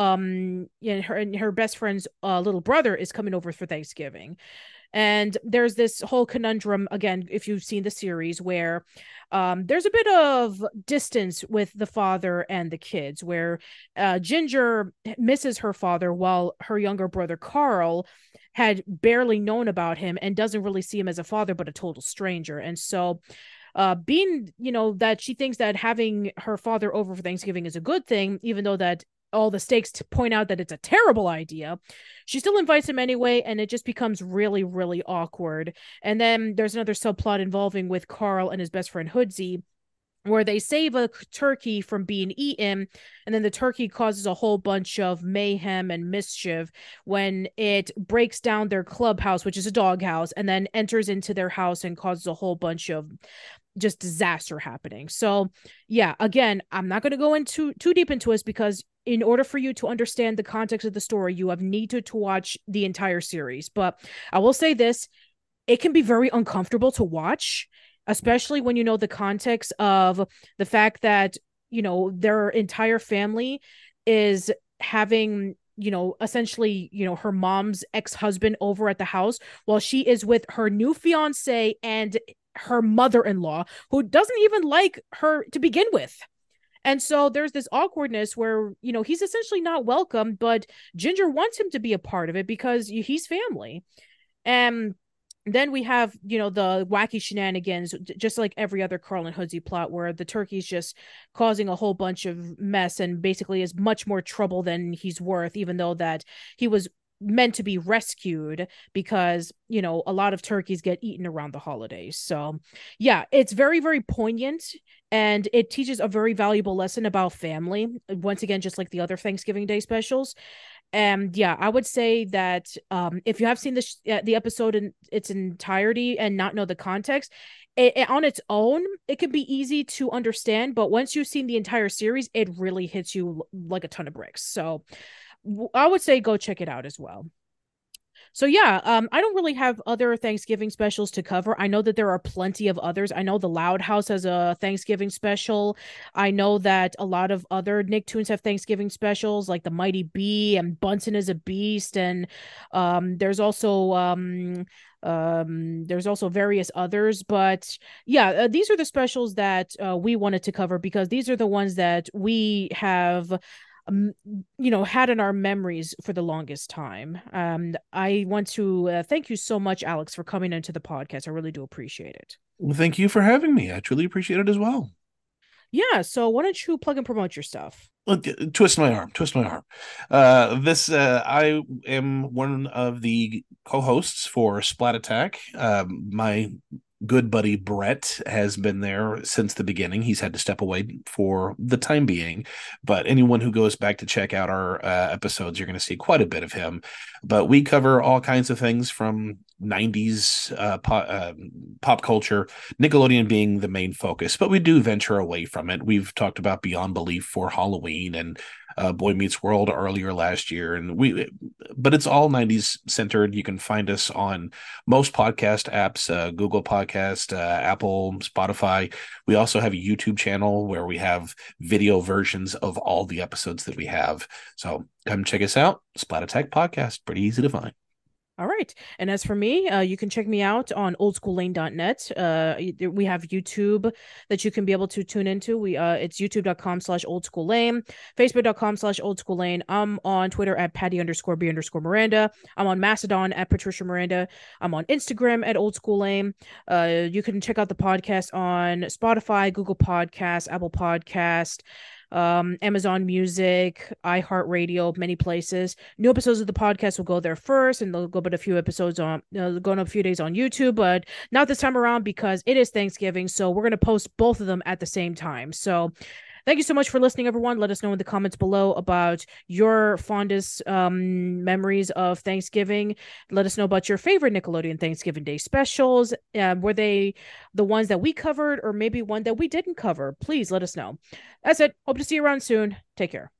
um and her and her best friend's uh, little brother is coming over for Thanksgiving. And there's this whole conundrum, again, if you've seen the series, where um, there's a bit of distance with the father and the kids, where uh, Ginger misses her father while her younger brother Carl had barely known about him and doesn't really see him as a father, but a total stranger. And so uh being, you know, that she thinks that having her father over for Thanksgiving is a good thing, even though that all the stakes to point out that it's a terrible idea, she still invites him anyway, and it just becomes really, really awkward. And then there's another subplot involving with Carl and his best friend Hoodsey, where they save a turkey from being eaten, and then the turkey causes a whole bunch of mayhem and mischief when it breaks down their clubhouse, which is a doghouse, and then enters into their house and causes a whole bunch of just disaster happening. So yeah, again, I'm not going to go into too deep into this because in order for you to understand the context of the story, you have needed to watch the entire series. But I will say this, it can be very uncomfortable to watch, especially when you know the context of the fact that, you know, their entire family is having, you know, essentially, you know, her mom's ex-husband over at the house while she is with her new fiance and her mother-in-law, who doesn't even like her to begin with. And so there's this awkwardness where, you know, he's essentially not welcome, but Ginger wants him to be a part of it because he's family. And then we have, you know, the wacky shenanigans, just like every other Carl and Hoodsey plot, where the turkey's just causing a whole bunch of mess and basically is much more trouble than he's worth, even though that he was meant to be rescued because, you know, a lot of turkeys get eaten around the holidays. So yeah, it's very, very poignant, and it teaches a very valuable lesson about family. Once again, just like the other Thanksgiving Day specials. And yeah, I would say that um, if you have seen the sh- uh, the episode in its entirety and not know the context, it, it, on its own, it can be easy to understand. But once you've seen the entire series, it really hits you l- like a ton of bricks. So w- I would say go check it out as well. So yeah, um, I don't really have other Thanksgiving specials to cover. I know that there are plenty of others. I know the Loud House has a Thanksgiving special. I know that a lot of other Nicktoons have Thanksgiving specials, like the Mighty Bee and Bunsen is a Beast, and um, there's also um, um, there's also various others. But yeah, uh, these are the specials that uh, we wanted to cover because these are the ones that we have um, you know, had in our memories for the longest time. Um, I want to uh, thank you so much, Alex, for coming into the podcast. I really do appreciate it. Well, thank you for having me. I truly appreciate it as well. Yeah, so why don't you plug and promote your stuff? Look, twist my arm, twist my arm. Uh, this uh, I am one of the co-hosts for Splat Attack. Um, my good buddy Brett has been there since the beginning. He's had to step away for the time being, but anyone who goes back to check out our uh, episodes, you're going to see quite a bit of him. But we cover all kinds of things from nineties uh, pop, uh, pop culture, Nickelodeon being the main focus, but we do venture away from it. We've talked about Beyond Belief for Halloween and uh, Boy Meets World earlier last year, and we, but it's all nineties centered. You can find us on most podcast apps, uh, Google Podcast, uh, Apple, Spotify. We also have a YouTube channel where we have video versions of all the episodes that we have. So come check us out. Splat Attack Podcast, pretty easy to find. All right. And as for me, uh, you can check me out on old school lane dot net. Uh, we have YouTube that you can be able to tune into. We uh, It's youtube.com slash old school lane, facebook.com slash old school lane. I'm on Twitter at Patty underscore B underscore Miranda. I'm on Mastodon at Patricia Miranda. I'm on Instagram at old school lane. Uh, you can check out the podcast on Spotify, Google Podcast, Apple Podcast, um, Amazon Music, iHeartRadio, many places. New episodes of the podcast will go there first, and they'll go but a few episodes on, uh, going up a few days on YouTube, but not this time around because it is Thanksgiving, so we're gonna post both of them at the same time. So thank you so much for listening, everyone. Let us know in the comments below about your fondest um, memories of Thanksgiving. Let us know about your favorite Nickelodeon Thanksgiving Day specials. Uh, were they the ones that we covered or maybe one that we didn't cover? Please let us know. That's it. Hope to see you around soon. Take care.